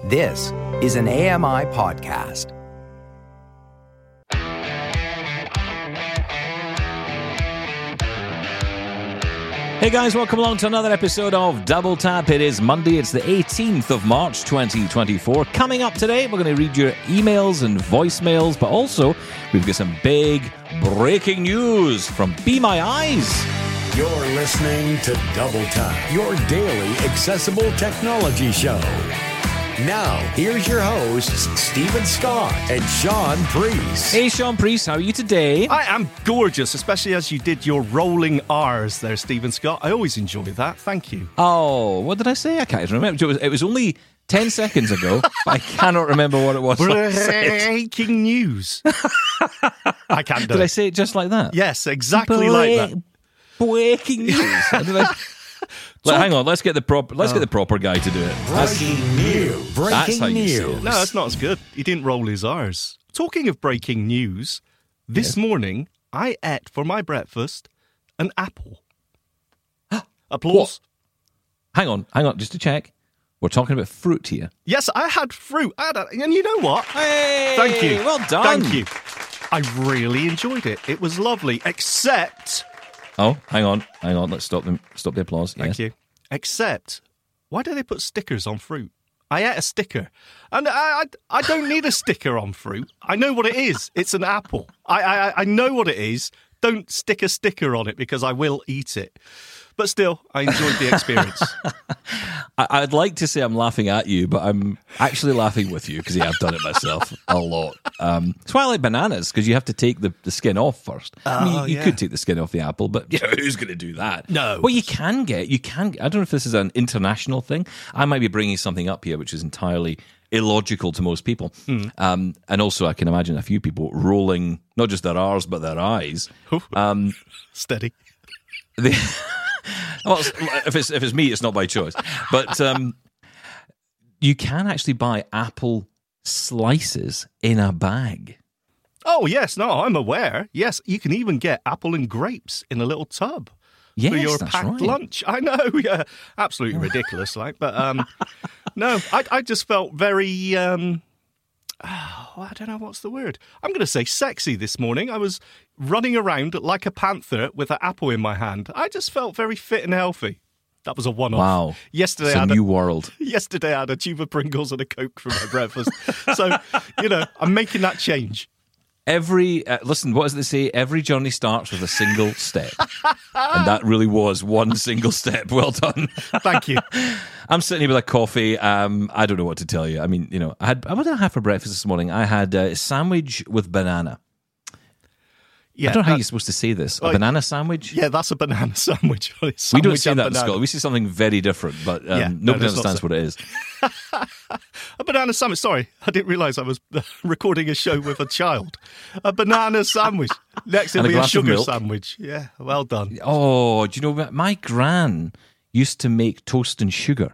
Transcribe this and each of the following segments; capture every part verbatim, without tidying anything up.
This is an A M I podcast. Hey guys, welcome along to another episode of Double Tap. It is Monday, it's the eighteenth of March twenty twenty-four. Coming up today, we're going to read your emails and voicemails, but also we've got some big breaking news from Be My Eyes. You're listening to Double Tap, your daily accessible technology show. Now, here's your hosts, Stephen Scott and Sean Priest. Hey Sean Priest, how are you today? I am gorgeous, especially as you did your rolling R's there, Stephen Scott. I always enjoy that. Thank you. Oh, what did I say? I can't even remember. It was, it was only ten seconds ago, but I cannot remember what it was. Breaking news. I can't do Did it. I say it just like that? Yes, exactly like that. Breaking news. How did I... Like, hang on, let's get the proper let's oh. get the proper guy to do it. Breaking news. Breaking that's how you say news. it. No, that's not as good. He didn't roll his R's. Talking of breaking news, this yes. morning I ate for my breakfast an apple. Applause. What? Hang on, hang on, just to check. We're talking about fruit here. Yes, I had fruit. I had a, and you know what? Hey, Thank you. Well done. Thank you. I really enjoyed it. It was lovely, except... Oh, hang on, hang on. Let's stop them. Stop the applause. Thank yes. you. Except, why do they put stickers on fruit? I ate a sticker, and I, I, I don't need a sticker on fruit. I know what it is. It's an apple. I, I, I know what it is. Don't stick a sticker on it because I will eat it. But still, I enjoyed the experience. I'd like to say I'm laughing at you, but I'm actually laughing with you because yeah, I've done it myself a lot. Um, that's why I like bananas, because you have to take the, the skin off first. Oh, I mean, you, you yeah. could take the skin off the apple, but you know, who's going to do that? No. Well, you can get, you can. I don't know if this is an international thing. I might be bringing something up here which is entirely illogical to most people. Mm. Um, and also, I can imagine a few people rolling not just their R's but their eyes. Um, Steady. They, well, if it's if it's me, it's not by choice. But um, you can actually buy apple slices in a bag. Oh, yes. No, I'm aware. Yes, you can even get apple and grapes in a little tub yes, for your that's packed right. lunch. I know, yeah. Absolutely ridiculous, like. But um, no, I, I just felt very... Um, Oh, I don't know what's the word. I'm going to say sexy this morning. I was running around like a panther with an apple in my hand. I just felt very fit and healthy. That was a one-off. Wow. Yesterday, it's a I had new a, world. Yesterday, I had a tube of Pringles and a Coke for my breakfast. So, you know, I'm making that change. Every, uh, listen, what does they say? Every journey starts with a single step. And that really was one single step. Well done. Thank you. I'm sitting here with a coffee. Um, I don't know what to tell you. I mean, you know, I had, what did I have for breakfast this morning? I had a sandwich with banana. Yeah, I don't know how that, you're supposed to say this. A well, banana sandwich? Yeah, that's a banana sandwich. sandwich we don't say that banana. in Scotland. We say something very different, but um, yeah, nobody no, understands what it is. A banana sandwich. Sorry, I didn't realise I was recording a show with a child. A banana sandwich. Next it'll And a be a glass of sugar milk. sandwich. Yeah, well done. Oh, do you know what? My gran used to make toast and sugar.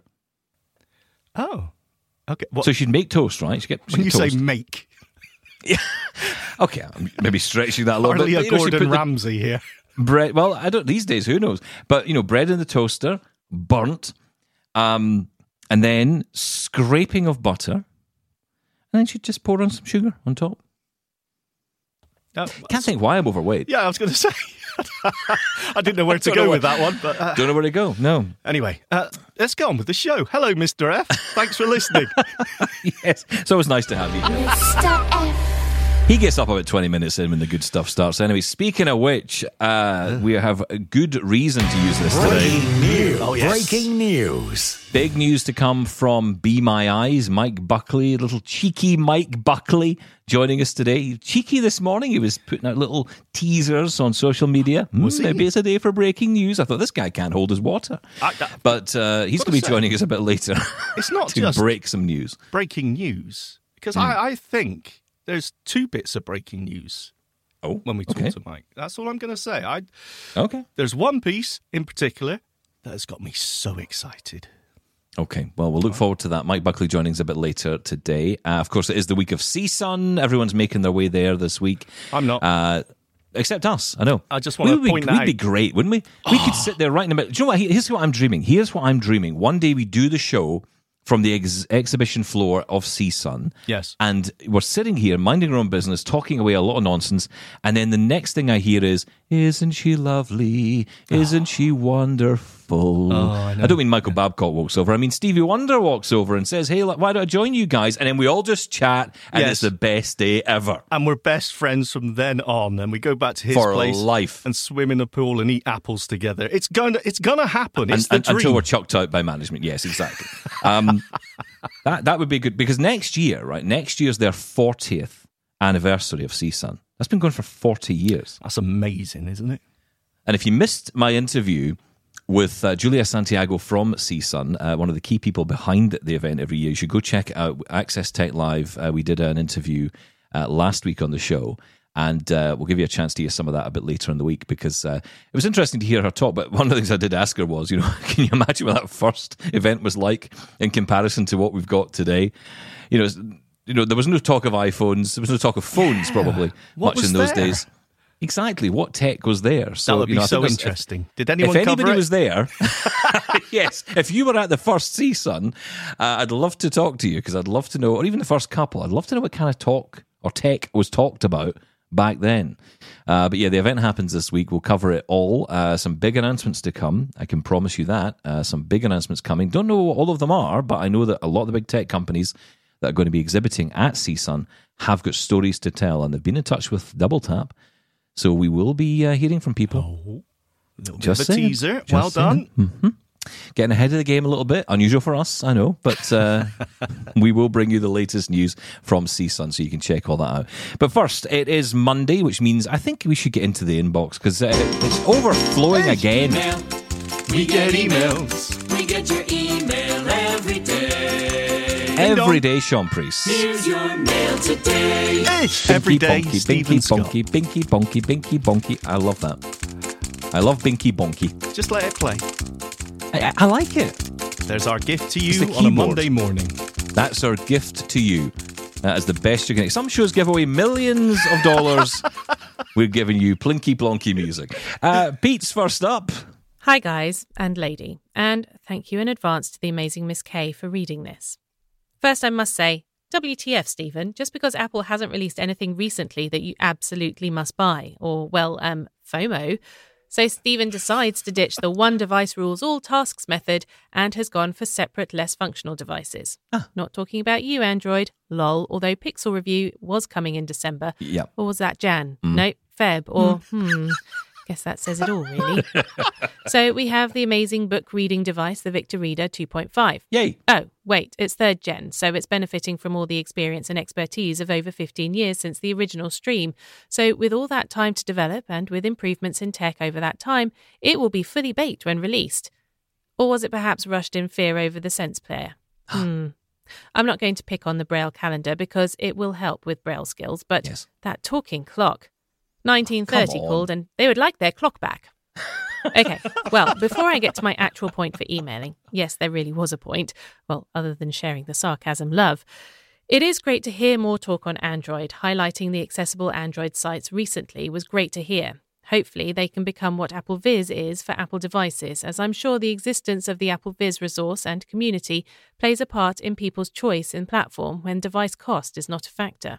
Oh, okay. What, So she'd make toast, right? She'd get, she'd when you get toast. say make, Yeah. Okay, I'm maybe stretching that a little hardly bit. a but, you know, she Gordon put the Ramsay here. bread. Well, I don't these days. Who knows? But you know, bread in the toaster, burnt, um, and then scraping of butter, and then she'd just pour on some sugar on top. Oh, Can't think why I'm overweight. Yeah, I was going to say. I didn't know where to go know with where- that one, but uh, Don't know where to go. No. anyway, uh, let's go on with the show. Hello, Mister F. Thanks for listening. Yes, it's always nice to have you here. Mister F. He gets up about twenty minutes in when the good stuff starts. Anyway, speaking of which, uh, we have a good reason to use this today. Breaking news. Oh, yes. Breaking news. Big news to come from Be My Eyes. Mike Buckley, little cheeky Mike Buckley, joining us today. Cheeky this morning. He was putting out little teasers on social media. Was Mm, he? maybe it's a day for breaking news. I thought this guy can't hold his water. I- I- but uh, he's Gotta going to be say, joining us a bit later It's not to just break some news. breaking news, because Hmm. I, I think there's two bits of breaking news Oh, when we talk okay. to Mike. That's all I'm going to say. I Okay. There's one piece in particular that has got me so excited. Okay, well, we'll look forward to that. Mike Buckley joining us a bit later today. Uh, of course, it is the week of C S U N. Everyone's making their way there this week. I'm not. Uh, except us, I know. I just want to we would point be, that We'd be out. great, wouldn't we? We could sit there right in the middle. Do you know what? Here's what I'm dreaming. Here's what I'm dreaming. One day we do the show from the ex- exhibition floor of CSUN. Yes. And we're sitting here minding our own business, talking away a lot of nonsense. And then the next thing I hear is, isn't she lovely? Isn't oh. she wonderful? Oh, I, know. I don't mean Michael Babcock walks over. I mean Stevie Wonder walks over and says, hey, why don't I join you guys? And then we all just chat, and yes. it's the best day ever. And we're best friends from then on. And we go back to his For place life. and swim in the pool and eat apples together. It's going to, it's going to happen. It's and, the and, dream. Until we're chucked out by management. Yes, exactly. Um, that that would be good, because next year, right? Next year's their fortieth anniversary of CSUN. That's been going for forty years. That's amazing, isn't it? And if you missed my interview with uh, Julia Santiago from CSUN, uh, one of the key people behind the event every year, you should go check it out. Access Tech Live. Uh, we did an interview uh, last week on the show. And uh, we'll give you a chance to hear some of that a bit later in the week, because uh, it was interesting to hear her talk. But one of the things I did ask her was, you know, can you imagine what that first event was like in comparison to what we've got today? You know, you know, there was no talk of iPhones. There was no talk of phones, yeah. probably, what much in those there? days. Exactly. What tech was there? So, that would be you know, so interesting. If, Did anyone If anybody cover it? was there, yes, if you were at the first CSUN, uh, I'd love to talk to you, because I'd love to know, or even the first couple, I'd love to know what kind of talk or tech was talked about back then. Uh, but yeah, the event happens this week. We'll cover it all. Uh, some big announcements to come. I can promise you that. Uh, some big announcements coming. Don't know what all of them are, but I know that a lot of the big tech companies that are going to be exhibiting at CSUN have got stories to tell, and they've been in touch with Double Tap. So we will be uh, hearing from people. Oh, a little Just bit of a saying. teaser. Just well saying. done. Mm-hmm. Getting ahead of the game a little bit. Unusual for us, I know. But uh, we will bring you the latest news from CSUN, so you can check all that out. But first, it is Monday, which means I think we should get into the inbox, because uh, it's overflowing again. Email. We get emails. We get your email every day. Every day, Sean Priest. Here's your mail today. Ish. Every day, bonky, Stephen binky, Scott. bonky, binky, bonky, binky, bonky. I love that. I love binky, bonky. Just let it play. I, I like it. There's our gift to It's you the on a keyboard. Monday morning. That's our gift to you. That is the best you're going to get. Some shows give away millions of dollars. We're giving you plinky plonky music. Uh, Pete's first up. Hi guys and lady, and thank you in advance to the amazing Miss K for reading this. First, I must say, W T F, Stephen, just because Apple hasn't released anything recently that you absolutely must buy, or, well, um, FOMO. So Stephen decides to ditch the one device rules all tasks method and has gone for separate, less functional devices. Ah. Not talking about you, Android. Lol, although Pixel Review was coming in December. Yeah. Or was that Jan? Mm. Nope, Feb. Or, hmm... Guess that says it all, really. So we have the amazing book reading device, the Victor Reader two point five. Yay. Oh, wait, it's third gen, so it's benefiting from all the experience and expertise of over fifteen years since the original Stream. So with all that time to develop and with improvements in tech over that time, it will be fully baked when released. Or was it perhaps rushed in fear over the Sense Player? hmm. I'm not going to pick on the Braille calendar because it will help with Braille skills, but Yes. that talking clock... nineteen thirty Come on. called, and they would like their clock back. Okay, well, before I get to my actual point for emailing, yes, there really was a point, well, other than sharing the sarcasm love. It is great to hear more talk on Android. Highlighting the accessible Android sites recently was great to hear. Hopefully, they can become what Apple Viz is for Apple devices, as I'm sure the existence of the Apple Viz resource and community plays a part in people's choice in platform when device cost is not a factor.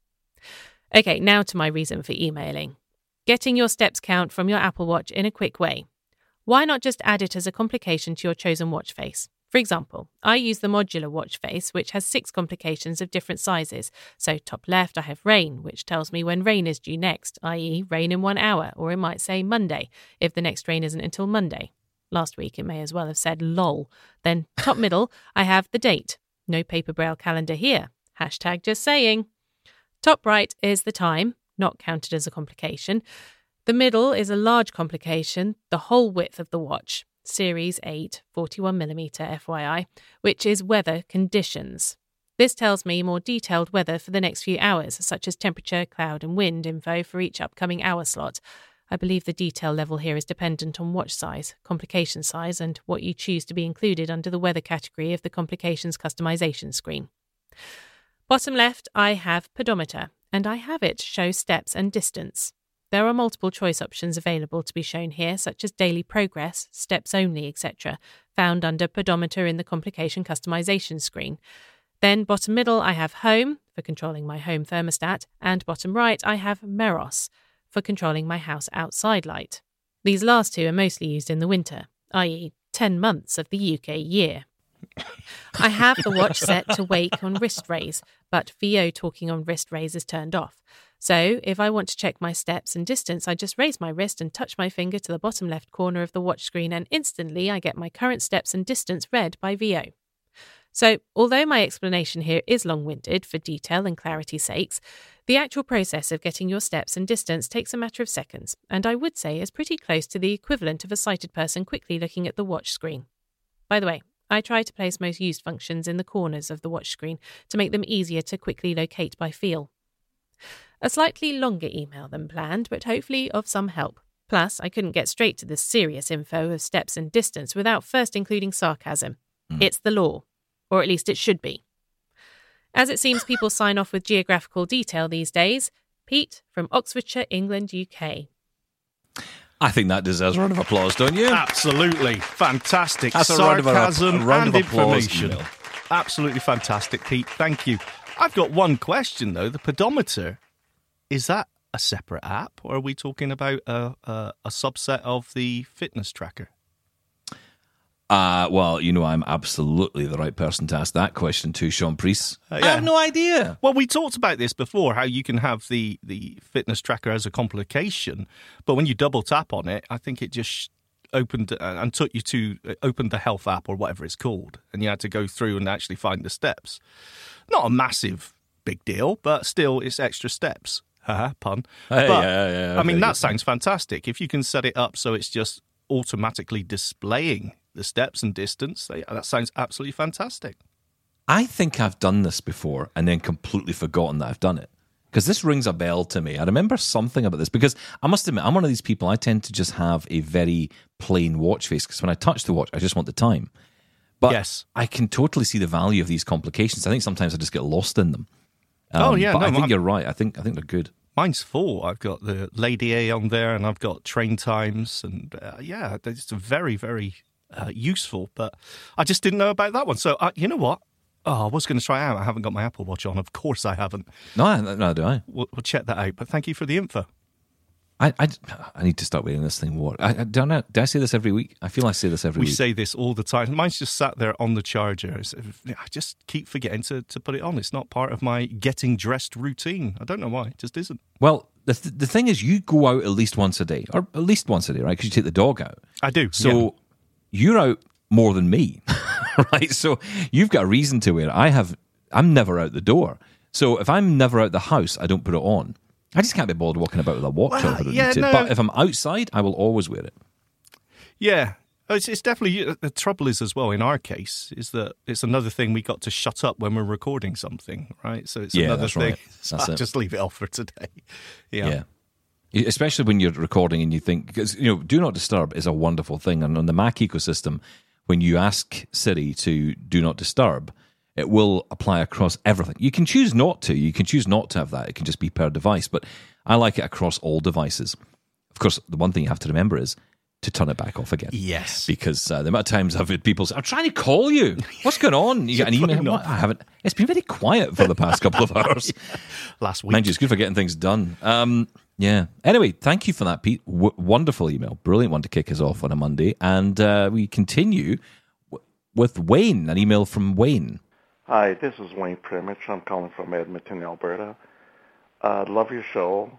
Okay, now to my reason for emailing. Getting your steps count from your Apple Watch in a quick way. Why not just add it as a complication to your chosen watch face? For example, I use the modular watch face, which has six complications of different sizes. So top left, I have rain, which tells me when rain is due next, that is rain in one hour, or it might say Monday, if the next rain isn't until Monday. Last week, it may as well have said lol. Then top middle, I have the date. No paper Braille calendar here. Hashtag just saying. Top right is the time, not counted as a complication. The middle is a large complication, the whole width of the watch, Series eight, forty-one millimeter F Y I, which is weather conditions. This tells me more detailed weather for the next few hours, such as temperature, cloud and wind info for each upcoming hour slot. I believe the detail level here is dependent on watch size, complication size, and what you choose to be included under the weather category of the complications customization screen. Bottom left, I have pedometer, and I have it show steps and distance. There are multiple choice options available to be shown here, such as daily progress, steps only, et cetera. found under pedometer in the complication customization screen. Then bottom middle, I have home for controlling my home thermostat, and bottom right, I have Meros for controlling my house outside light. These last two are mostly used in the winter, that is ten months of the U K year. I have the watch set to wake on wrist raise, but V O talking on wrist raise is turned off. So if I want to check my steps and distance, I just raise my wrist and touch my finger to the bottom left corner of the watch screen, and instantly I get my current steps and distance read by V O. So, although my explanation here is long-winded for detail and clarity's sakes, the actual process of getting your steps and distance takes a matter of seconds, and I would say is pretty close to the equivalent of a sighted person quickly looking at the watch screen. By the way, I try to place most used functions in the corners of the watch screen to make them easier to quickly locate by feel. A slightly longer email than planned, but hopefully of some help. Plus, I couldn't get straight to the serious info of steps and distance without first including sarcasm. Mm. It's the law. Or at least it should be. As it seems people sign off with geographical detail these days, Pete from Oxfordshire, England, U K. I think that deserves a round of applause, don't you? Absolutely. Fantastic. That's a Sarcasm round of, a, a round and of applause information. email. Absolutely fantastic, Pete. Thank you. I've got one question, though. The pedometer, is that a separate app, or are we talking about a, a, a subset of the fitness tracker? Uh, well, you know, I'm absolutely the right person to ask that question to, Sean Priest. Uh, yeah. I have no idea. Well, we talked about this before, how you can have the, the fitness tracker as a complication, but when you double tap on it, I think it just opened and took you to, opened the health app or whatever it's called, and you had to go through and actually find the steps. Not a massive big deal, but still it's extra steps. Haha, pun. Hey, but, yeah, yeah, okay, I mean, that good. sounds fantastic. If you can set it up so it's just automatically displaying the steps and distance, that sounds absolutely fantastic. I think I've done this before and then completely forgotten that I've done it. Because this rings a bell to me. I remember something about this because I must admit, I'm one of these people, I tend to just have a very plain watch face because when I touch the watch, I just want the time. But yes. I can totally see the value of these complications. I think sometimes I just get lost in them. Um, oh, yeah. But no, I think I'm, you're right. I think I think they're good. Mine's full. I've got the Lady A on there and I've got train times. And uh, yeah, it's very, very uh, useful. But I just didn't know about that one. So uh, you know what? Oh, I was going to try out. I haven't got my Apple Watch on. Of course I haven't. No, no, do I? We'll, we'll check that out. But thank you for the info. I, I, I need to start wearing this thing more. I, I don't know. Do I say this every week? I feel I say this every we week. We say this all the time. Mine's just sat there on the charger. I just keep forgetting to, to put it on. It's not part of my getting dressed routine. I don't know why. It just isn't. Well, the th- the thing is, you go out at least once a day, or at least once a day, right? Because you take the dog out. I do. So yeah. You're out more than me, right? So you've got a reason to wear it. I have. I'm never out the door. So if I'm never out the house, I don't put it on. I just can't be bothered walking about with a watch well, over it. yeah, no. But if I'm outside, I will always wear it. Yeah. It's, it's definitely, the trouble is as well, in our case, is that it's another thing we got to shut up when we're recording something, right? So it's yeah, another that's thing. Right. So that's I'll it. just leave it off for today. Yeah. yeah. Especially when you're recording and you think, because, you know, Do Not Disturb is a wonderful thing. And on the Mac ecosystem, when you ask Siri to Do Not Disturb, it will apply across everything. You can choose not to. You can choose not to have that. It can just be per device. But I like it across all devices. Of course, the one thing you have to remember is to turn it back off again. Yes. Because uh, the amount of times I've had people say, I'm trying to call you. What's going on? You got an email? What? I haven't. It's been very quiet for the past couple of hours. yeah. Last week. Mind you, it's good for getting things done. Um, yeah. Anyway, thank you for that, Pete. W- wonderful email. Brilliant one to kick us off on a Monday. And uh, we continue w- with Wayne, an email from Wayne. Hi, this is Wayne Primich. I'm calling from Edmonton, Alberta. I uh, love your show.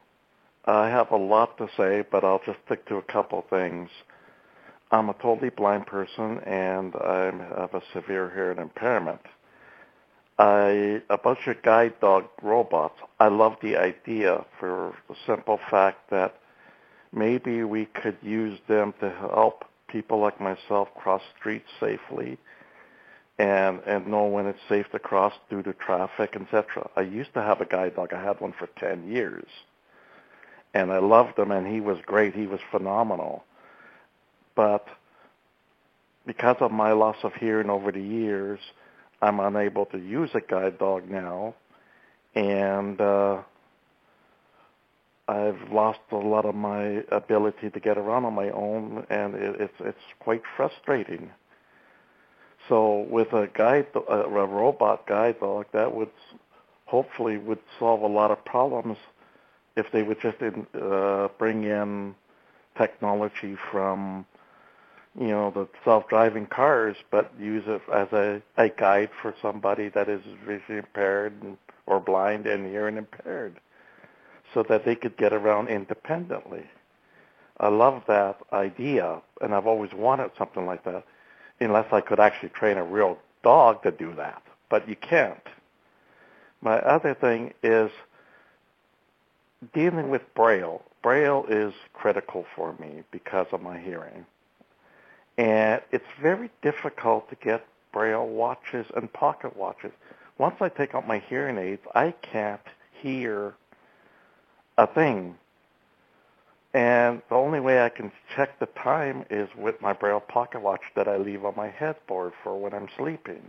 I have a lot to say, but I'll just stick to a couple things. I'm a totally blind person, and I have a severe hearing impairment. I, about your guide dog robots, I love the idea for the simple fact that maybe we could use them to help people like myself cross streets safely and and know when it's safe to cross due to traffic, et cetera. I used to have a guide dog. I had one for ten years. And I loved him, and he was great. He was phenomenal. But because of my loss of hearing over the years, I'm unable to use a guide dog now. And uh, I've lost a lot of my ability to get around on my own, and it, it's it's quite frustrating. So with a guide, a, a robot guide dog, that would hopefully would solve a lot of problems if they would just in, uh, bring in technology from, you know, the self-driving cars, but use it as a, a guide for somebody that is visually impaired and, or blind and hearing impaired, so that they could get around independently. I love that idea, and I've always wanted something like that, unless I could actually train a real dog to do that, but you can't. My other thing is dealing with Braille. Braille is critical for me because of my hearing. And it's very difficult to get Braille watches and pocket watches. Once I take out my hearing aids, I can't hear a thing. And the only way I can check the time is with my Braille pocket watch that I leave on my headboard for when I'm sleeping.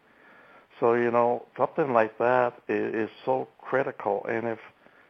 So, you know, something like that is, is so critical. And if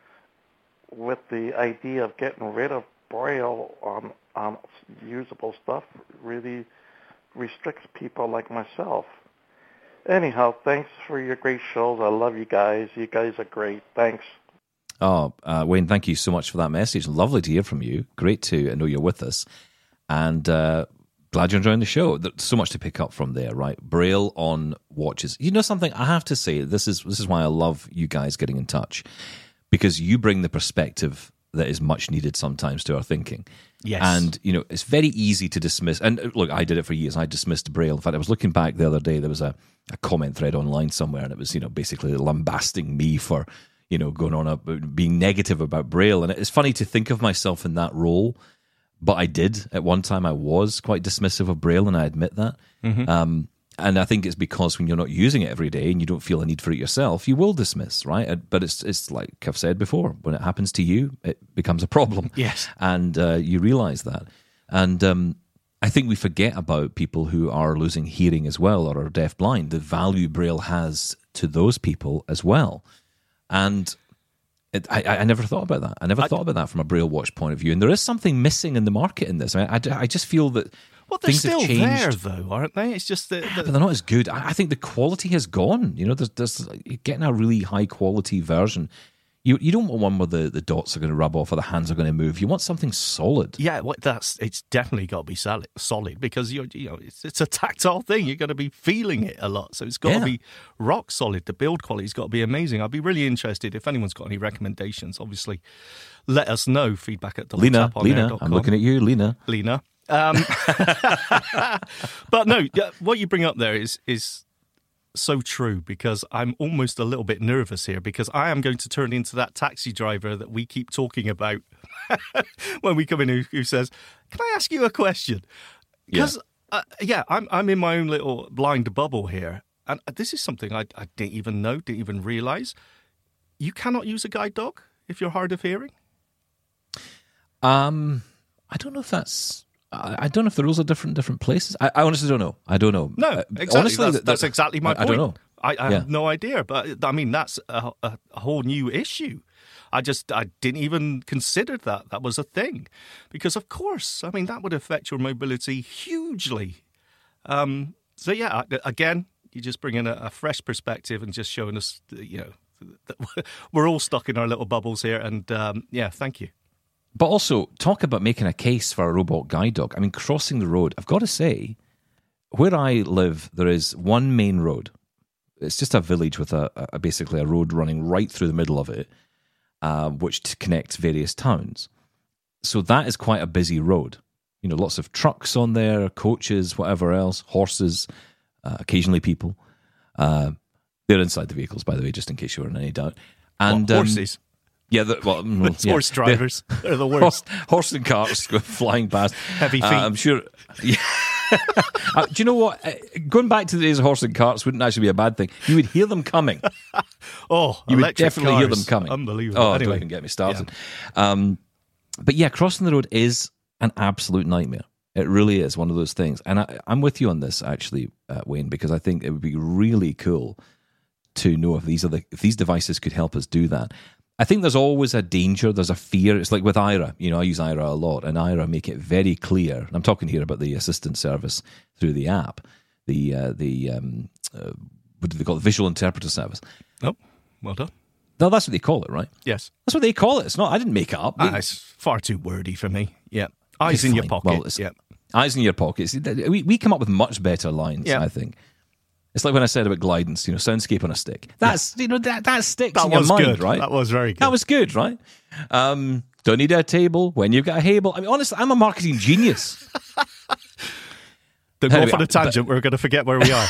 with the idea of getting rid of Braille on, on usable stuff really restricts people like myself. Anyhow, thanks for your great shows. I love you guys. You guys are great. Thanks. Oh, uh, Wayne, thank you so much for that message. Lovely to hear from you. Great to know you're with us. And uh, glad you're enjoying the show. There's so much to pick up from there, right? Braille on watches. You know something? I have to say, this is this is why I love you guys getting in touch, because you bring the perspective that is much needed sometimes to our thinking. Yes. And, you know, it's very easy to dismiss. And look, I did it for years. I dismissed Braille. In fact, I was looking back the other day. There was a, a comment thread online somewhere, and it was, you know, basically lambasting me for, you know, going on about being negative about Braille. And it's funny to think of myself in that role, but I did. At one time, I was quite dismissive of Braille, and I admit that. Mm-hmm. Um, and I think it's because when you're not using it every day and you don't feel a need for it yourself, you will dismiss, right? But it's it's like I've said before, when it happens to you, it becomes a problem. Yes. And uh, you realize that. And um, I think we forget about people who are losing hearing as well, or are deafblind, the value Braille has to those people as well. And it, I, I never thought about that. I never I, thought about that from a Braille watch point of view. And there is something missing in the market in this. I, mean, I, I just feel that well, they're things still have changed. there, though, aren't they? It's just that, Yeah, that... but they're not as good. I, I think the quality has gone. You know, there's, there's getting a really high quality version. You you don't want one where the, the dots are going to rub off or the hands are going to move. You want something solid. Yeah, well, that's it's definitely got to be solid, solid because you're you know it's it's a tactile thing. You're going to be feeling it a lot, so it's got Yeah. to be rock solid. The build quality's got to be amazing. I'd be really interested if anyone's got any recommendations. Obviously, let us know. Feedback at Lena, Lena, I'm looking at you, Lena. Lena. Um, but no, yeah, what you bring up there is is. so true, because I'm almost a little bit nervous here, because I am going to turn into that taxi driver that we keep talking about when we come in, who, who says, "Can I ask you a question?" Because yeah, uh, yeah I'm I'm in my own little blind bubble here, and this is something I, I didn't even know, didn't even realise. You cannot use a guide dog if you're hard of hearing. Um, I don't know if that's. I don't know if the rules are different in different places. I, I honestly don't know. I don't know. No, exactly. Honestly, that's, that, that's exactly my I, point. I don't know. I, I yeah. have no idea. But, I mean, that's a, a, a whole new issue. I just, I didn't even consider that. That was a thing. Because, of course, I mean, that would affect your mobility hugely. Um, so, yeah, again, you just bring in a, a fresh perspective and just showing us, you know, that we're all stuck in our little bubbles here. And, um, yeah, thank you. But also, talk about making a case for a robot guide dog. I mean, crossing the road, I've got to say, where I live, there is one main road. It's just a village with a, a basically a road running right through the middle of it, uh, which connects various towns. So that is quite a busy road. You know, lots of trucks on there, coaches, whatever else, horses, uh, occasionally people. Uh, they're inside the vehicles, by the way, just in case you were in any doubt. And what, horses? Um, Yeah, the, well, it's yeah. horse drivers. They're, They're the worst. Horse, horse and carts go flying past. Heavy feet. Uh, I'm sure. Yeah. uh, do you know what? Uh, going back to the days of horse and carts wouldn't actually be a bad thing. You would hear them coming. oh, you would electric definitely cars. hear them coming. Unbelievable. Oh, anyway, don't even get me started. Yeah. Um, but yeah, crossing the road is an absolute nightmare. It really is one of those things. And I, I'm with you on this, actually, uh, Wayne, because I think it would be really cool to know if these are the if these devices could help us do that. I think there's always a danger, there's a fear. It's like with Aira. You know, I use Aira a lot, and Aira make it very clear, and I'm talking here about the assistant service through the app. the uh, the um, uh, what do they call it? Visual interpreter service. Oh, well done. No, that's what they call it, right? Yes. That's what they call it. It's not. I didn't make it up. They, Ah, it's far too wordy for me. Yeah. Eyes in your fine. pocket. Well, it's- yeah. Eyes in your pockets. We we come up with much better lines, Yeah. I think. It's like when I said about Glidance, you know, soundscape on a stick. That's you know that that sticks That in your was mind, good. right? That was very good. That was good, right? Um, don't need a table when you've got a Hable. I mean, honestly, I'm a marketing genius. Don't go Anyway, off on a tangent. We're going to forget where we are.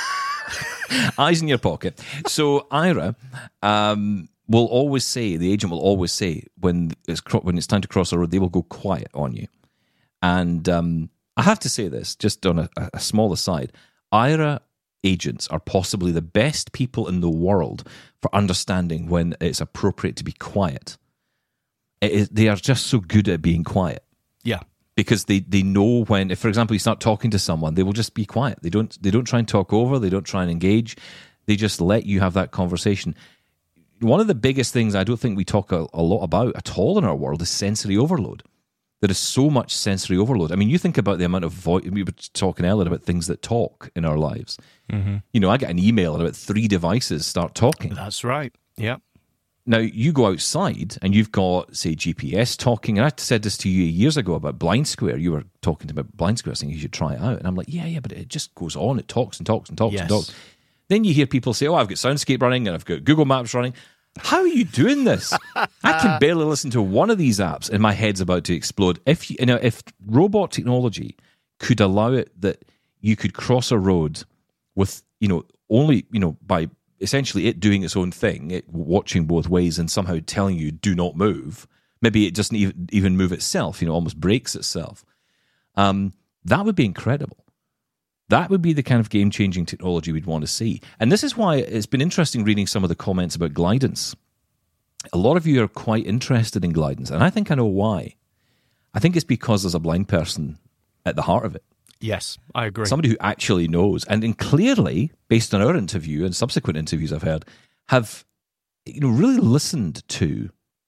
Eyes in your pocket. So Ira um, will always say, the agent will always say, when it's cro- when it's time to cross a road, they will go quiet on you. And um, I have to say this, just on a, a small aside, Ira agents are possibly the best people in the world for understanding when it's appropriate to be quiet. It is, they are just so good at being quiet. Yeah. Because they, they know when, if for example you start talking to someone, they will just be quiet. They don't they don't try and talk over. They don't try and engage. They just let you have that conversation. One of the biggest things I don't think we talk a, a lot about at all in our world is sensory overload. There is so much sensory overload. I mean, you think about the amount of voice. We were talking earlier about things that talk in our lives. Mm-hmm. You know, I get an email and about three devices start talking. That's right. Yeah. Now, you go outside and you've got, say, G P S talking. And I said this to you years ago about Blind Square. You were talking about Blind Square, saying you should try it out. And I'm like, yeah, yeah, but it just goes on. It talks and talks and talks Yes. and talks. Then you hear people say, oh, I've got Soundscape running and I've got Google Maps running. How are you doing this? I can barely listen to one of these apps and my head's about to explode. If you, you know, if robot technology could allow it that you could cross a road with, you know, only, you know, by essentially it doing its own thing, it watching both ways and somehow telling you do not move. Maybe it doesn't even, even move itself, you know, almost breaks itself. Um, that would be incredible. That would be the kind of game-changing technology we'd want to see. And this is why it's been interesting reading some of the comments about Glidance. A lot of you are quite interested in Glidance, and I think I know why. I think it's because there's a blind person at the heart of it. Yes, I agree. Somebody who actually knows, and, and clearly, based on our interview and subsequent interviews I've heard, have you know really listened to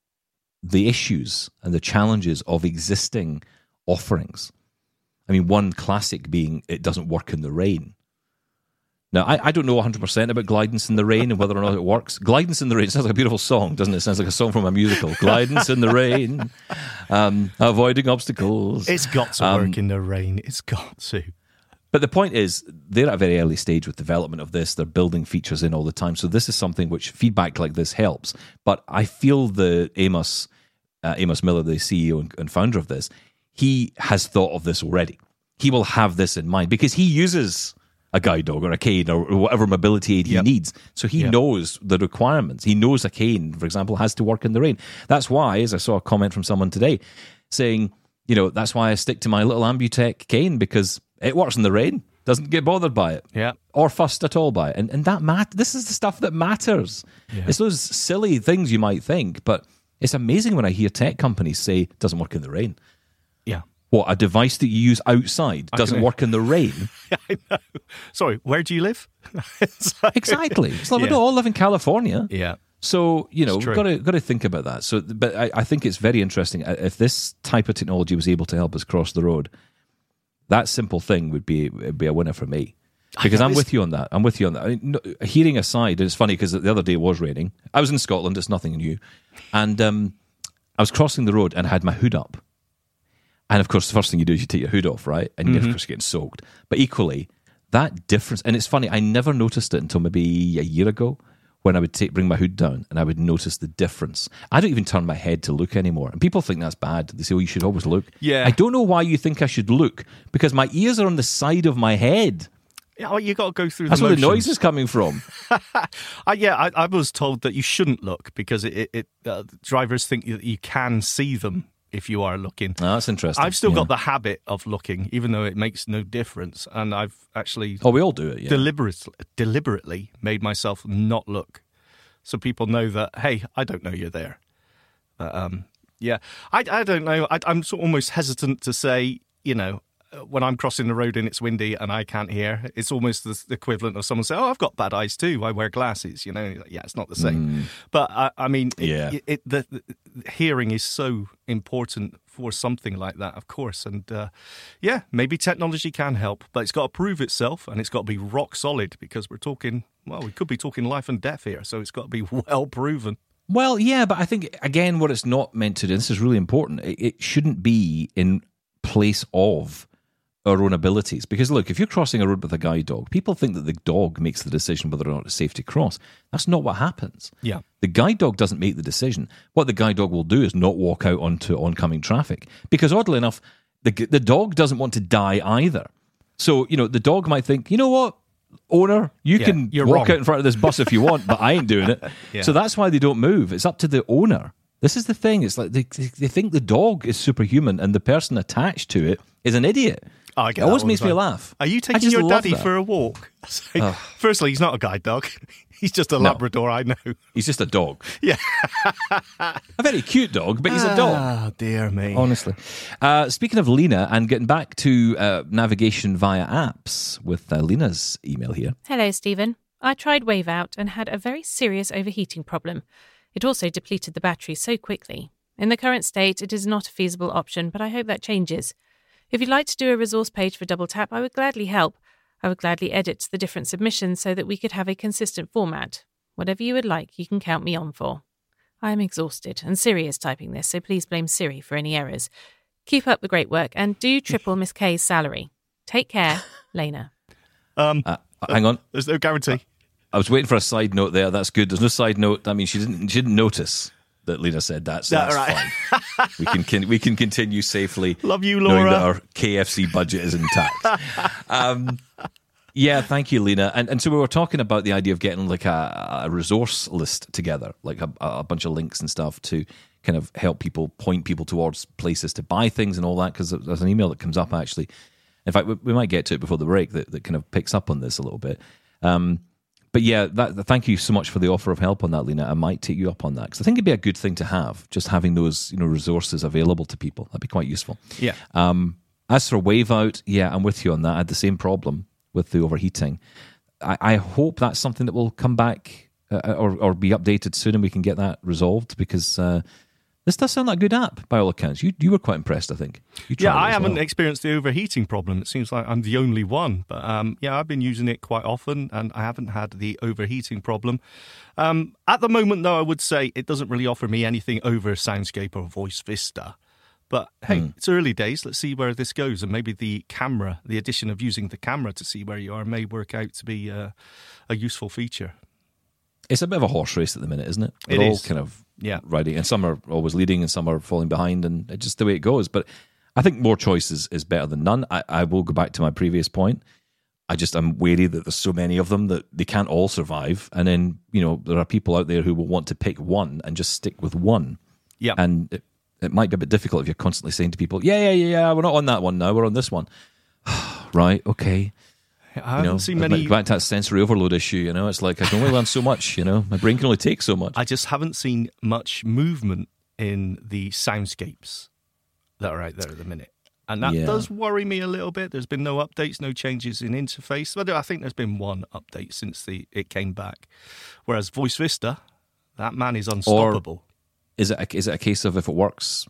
the issues and the challenges of existing offerings. I mean, one classic being it doesn't work in the rain. Now, I, I don't know one hundred percent about Glidance in the rain and whether or not it works. Glidance in the rain sounds like a beautiful song, doesn't it? It sounds like a song from a musical. Glidance in the rain, um, avoiding obstacles. It's got to Um, work in the rain. It's got to. But the point is, they're at a very early stage with development of this. They're building features in all the time. So this is something which feedback like this helps. But I feel the Amos, uh, Amos Miller, the C E O and, and founder of this, he has thought of this already. He will have this in mind because he uses a guide dog or a cane or whatever mobility aid he Yep. needs. So he Yep. knows the requirements. He knows a cane, for example, has to work in the rain. That's why, as I saw a comment from someone today saying, you know, that's why I stick to my little Ambutech cane because it works in the rain, doesn't get bothered by it. Yeah. Or fussed at all by it. And and that mat- this is the stuff that matters. It's those silly things you might think, but it's amazing when I hear tech companies say it doesn't work in the rain. Yeah. What, a device that you use outside doesn't can- work in the rain? I know. Sorry, where do you live? It's like- Exactly. It's like we Yeah. don't all live in California. Yeah. So, you know, It's we've true. got to, got to think about that. So, but I, I think it's very interesting. If this type of technology was able to help us cross the road, that simple thing would be would be a winner for me. Because I'm with you on that. I'm with you on that. I mean, no, hearing aside, it's funny because the other day it was raining. I was in Scotland. It's nothing new. And um, I was crossing the road and I had my hood up. And of course, the first thing you do is you take your hood off, right? And you're, of course, getting soaked. But equally, that difference, and it's funny, I never noticed it until maybe a year ago when I would take bring my hood down and I would notice the difference. I don't even turn my head to look anymore. And people think that's bad. They say, oh, you should always look. Yeah. I don't know why you think I should look because my ears are on the side of my head. Yeah, well, you got to go through That's the where the motions. noise is coming from. I, yeah, I, I was told that you shouldn't look because it, it, it uh, drivers think that you can see them if you are looking. Oh, that's interesting. I've still Yeah. got the habit of looking, even though it makes no difference. And I've actually Oh, we all do it, yeah. deliberately, deliberately made myself not look. So people know that, hey, I don't know you're there. Uh, um, yeah, I, I don't know. I, I'm sort of almost hesitant to say, you know, when I'm crossing the road and it's windy and I can't hear, it's almost the equivalent of someone saying, "Oh, I've got bad eyes too. I wear glasses." You know, yeah, it's not the same. Mm. But I, I mean, it, yeah. it, it, the, the hearing is so important for something like that, of course. And uh, yeah, maybe technology can help, but it's got to prove itself and it's got to be rock solid, because we're talking, well, we could be talking life and death here. So it's got to be well proven. Well, yeah, but I think, again, what it's not meant to do, this is really important, it, it shouldn't be in place of our own abilities. Because, look, if you're crossing a road with a guide dog, people think that the dog makes the decision whether or not it's safe to cross. That's not what happens. Yeah. The guide dog doesn't make the decision. What the guide dog will do is not walk out onto oncoming traffic. Because, oddly enough, the the dog doesn't want to die either. So, you know, the dog might think, you know what? Owner, you yeah, can you're walk wrong. out in front of this bus if you want, but I ain't doing it. Yeah. So that's why they don't move. It's up to the owner. This is the thing. It's like they they think the dog is superhuman and the person attached to it is an idiot. Oh, I get it that always all the makes me time. laugh. Are you I taking just your love daddy that. for a walk? Like, firstly, he's not a guide dog. He's just a No. Labrador, I know. He's just a dog. Yeah. A very cute dog, but he's a dog. Ah, dear me. Honestly. Uh, speaking of Lena, and getting back to uh, navigation via apps with uh, Lena's email here. Hello, Stephen. I tried Wave Out and had a very serious overheating problem. It also depleted the battery so quickly. In the current state, it is not a feasible option, but I hope that changes. If you'd like to do a resource page for Double Tap, I would gladly help. I would gladly edit the different submissions so that we could have a consistent format. Whatever you would like, you can count me on for. I am exhausted, and Siri is typing this, so please blame Siri for any errors. Keep up the great work, and do triple Miss K's salary. Take care, Lena. Um, Uh, hang on. There's no guarantee. I was waiting for a side note there. That's good. There's no side note. I mean, she didn't. She didn't notice that Lena said that. So That that's right. fine. We can, can we can continue safely. Love you, knowing Laura. that our K F C budget is intact. um, yeah, thank you, Lena. And and so we were talking about the idea of getting like a, a resource list together, like a, a bunch of links and stuff to kind of help people, point people towards places to buy things and all that. Because there's an email that comes up actually. In fact, we, we might get to it before the break that, that kind of picks up on this a little bit. Um, But yeah, that, thank you so much for the offer of help on that, Lena. I might take you up on that because I think it'd be a good thing to have, just having those, you know, resources available to people. That'd be quite useful. Yeah. Um, as for Wave Out, yeah, I'm with you on that. I had the same problem with the overheating. I, I hope that's something that will come back uh, or, or be updated soon and we can get that resolved because uh, this does sound like a good app by all accounts. You you were quite impressed, I think. You Yeah, tried it I as haven't well. experienced the overheating problem. It seems like I'm the only one. But um, yeah, I've been using it quite often and I haven't had the overheating problem. Um, at the moment, though, I would say it doesn't really offer me anything over Soundscape or Voice Vista. But hey, Hmm. it's early days. Let's see where this goes. And maybe the camera, the addition of using the camera to see where you are may work out to be uh, a useful feature. It's a bit of a horse race at the minute, isn't it? It They're all is. kind of Yeah. riding, and some are always leading and some are falling behind, and it's just the way it goes. But I think more choice is, is better than none. I, I will go back to my previous point. I just am wary that there's so many of them that they can't all survive. And then, you know, there are people out there who will want to pick one and just stick with one. Yeah. And it, it might be a bit difficult if you're constantly saying to people, yeah, yeah, yeah, yeah, we're not on that one now, we're on this one. Right, okay. I You haven't know, seen I many. go back to that sensory overload issue, you know, it's like I can only learn so much, you know, my brain can only take so much. I just haven't seen much movement in the soundscapes that are out there at the minute. And that Yeah. does worry me a little bit. There's been no updates, no changes in interface. But I think there's been one update since the it came back. Whereas Voice Vista, that man is unstoppable. Is it a, is it a case of if it works,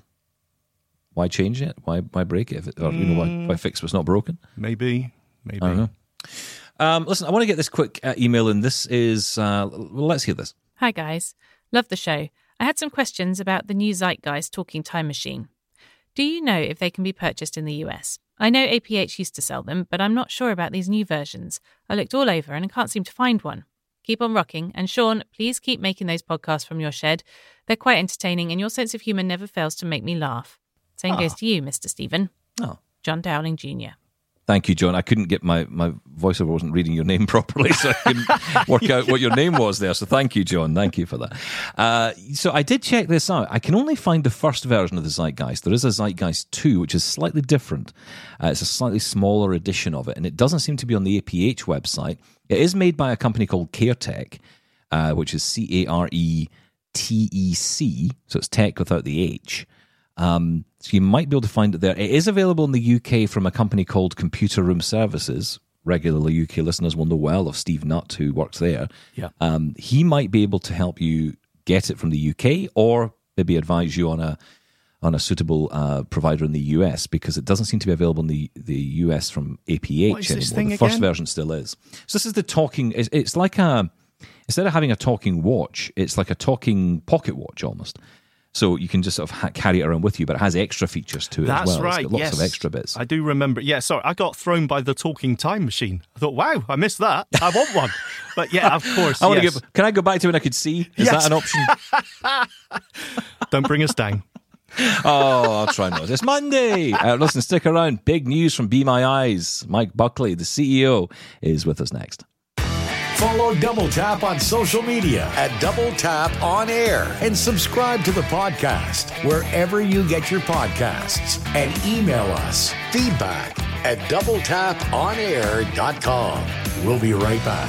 why change it? Why why break it? If it or, you know, why, why fix what's not broken? maybe, maybe. I don't know. Um, listen, I want to get this quick uh, email in. This is, uh, well, let's hear this. Hi, guys. Love the show. I had some questions about the new Zeitgeist talking time machine. Do you know if they can be purchased in the U S? I know A P H used to sell them, but I'm not sure about these new versions. I looked all over and I can't seem to find one. Keep on rocking. And Sean, please keep making those podcasts from your shed. They're quite entertaining and your sense of humour never fails to make me laugh. Same Oh. goes to you, Mister Stephen. Oh, John Dowling Junior thank you, John. I couldn't get my, my voiceover wasn't reading your name properly, so I couldn't work out what your name was there. So thank you, John. Thank you for that. Uh, so I did check this out. I can only find the first version of the Zeitgeist. There is a Zeitgeist two, which is slightly different. Uh, it's a slightly smaller edition of it, and it doesn't seem to be on the A P H website. It is made by a company called CareTech, uh, which is C A R E T E C, so it's tech without the H. Um, so you might be able to find it there. It is available in the U K from a company called Computer Room Services. Regularly U K listeners will know well of Steve Nutt, who works there. Yeah. Um, he might be able to help you get it from the U K, or maybe advise you on a on a suitable uh, provider in the U S, because it doesn't seem to be available in the, the U S from A P H What is anymore. this thing the first again? version still is. So this is the talking. It's, it's like a instead of having a talking watch, it's like a talking pocket watch almost. So you can just sort of ha- carry it around with you, but it has extra features to it That's as well. right. It's got lots yes. of extra bits. I do remember. Yeah, sorry, I got thrown by the talking time machine. I thought, wow, I missed that. I want one. But yeah, of course. I want yes. to go, can I go back to when I could see? Is Yes. that an option? Don't bring us down. Oh, I'll try not. It's Monday. Uh, listen, stick around. Big news from Be My Eyes. Mike Buckley, the C E O, is with us next. Follow Double Tap on social media at Double Tap On Air and subscribe to the podcast wherever you get your podcasts, and email us feedback at double tap on air dot com. We'll be right back.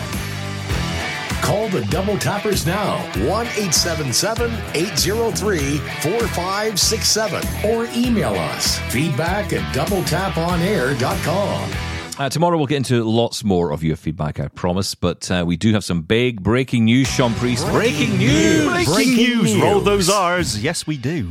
Call the Double Tappers now, one eight seven seven, eight zero three, four five six seven, or email us feedback at double tap on air dot com. Uh, tomorrow we'll get into lots more of your feedback, I promise. But uh, we do have some big breaking news, Sean Priest. Breaking news! Breaking, Breaking news. news. Roll those R's. Yes, we do.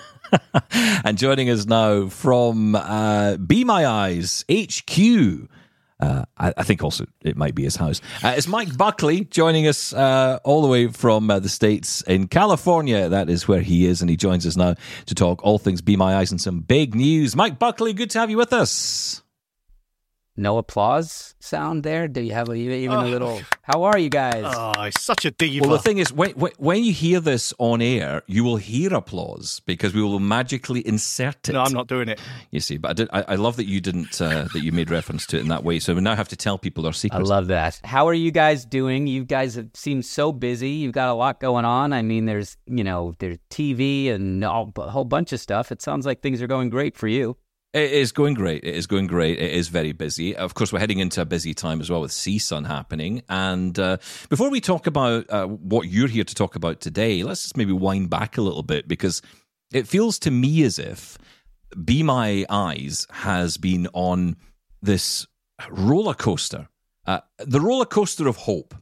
And joining us now from uh, Be My Eyes H Q. Uh, I, I think also it might be his house. Uh, it's Mike Buckley joining us uh, all the way from uh, the States in California. That is where he is, and he joins us now to talk all things Be My Eyes and some big news. Mike Buckley, good to have you with us. No applause sound there? Do you have a, even Oh. a little... How are you guys? Oh, he's such a diva. Well, the thing is, when, when- when you hear this on air, you will hear applause because we will magically insert it. no, I'm not doing it. You see, but I, did, I, I love that you didn't, uh, that you made reference to it in that way. So we now have to tell people our I secrets. love that. How are you guys doing? You guys have seemed so busy. You've got a lot going on. I mean, there's, you know, there's T V and all, a whole bunch of stuff. It sounds like things are going great for you. It is going great. It is going great. It is very busy. Of course, we're heading into a busy time as well with C S U N happening. And uh, before we talk about uh, what you're here to talk about today, let's just maybe wind back a little bit, because it feels to me as if Be My Eyes has been on this roller coaster, uh, the roller coaster of hope.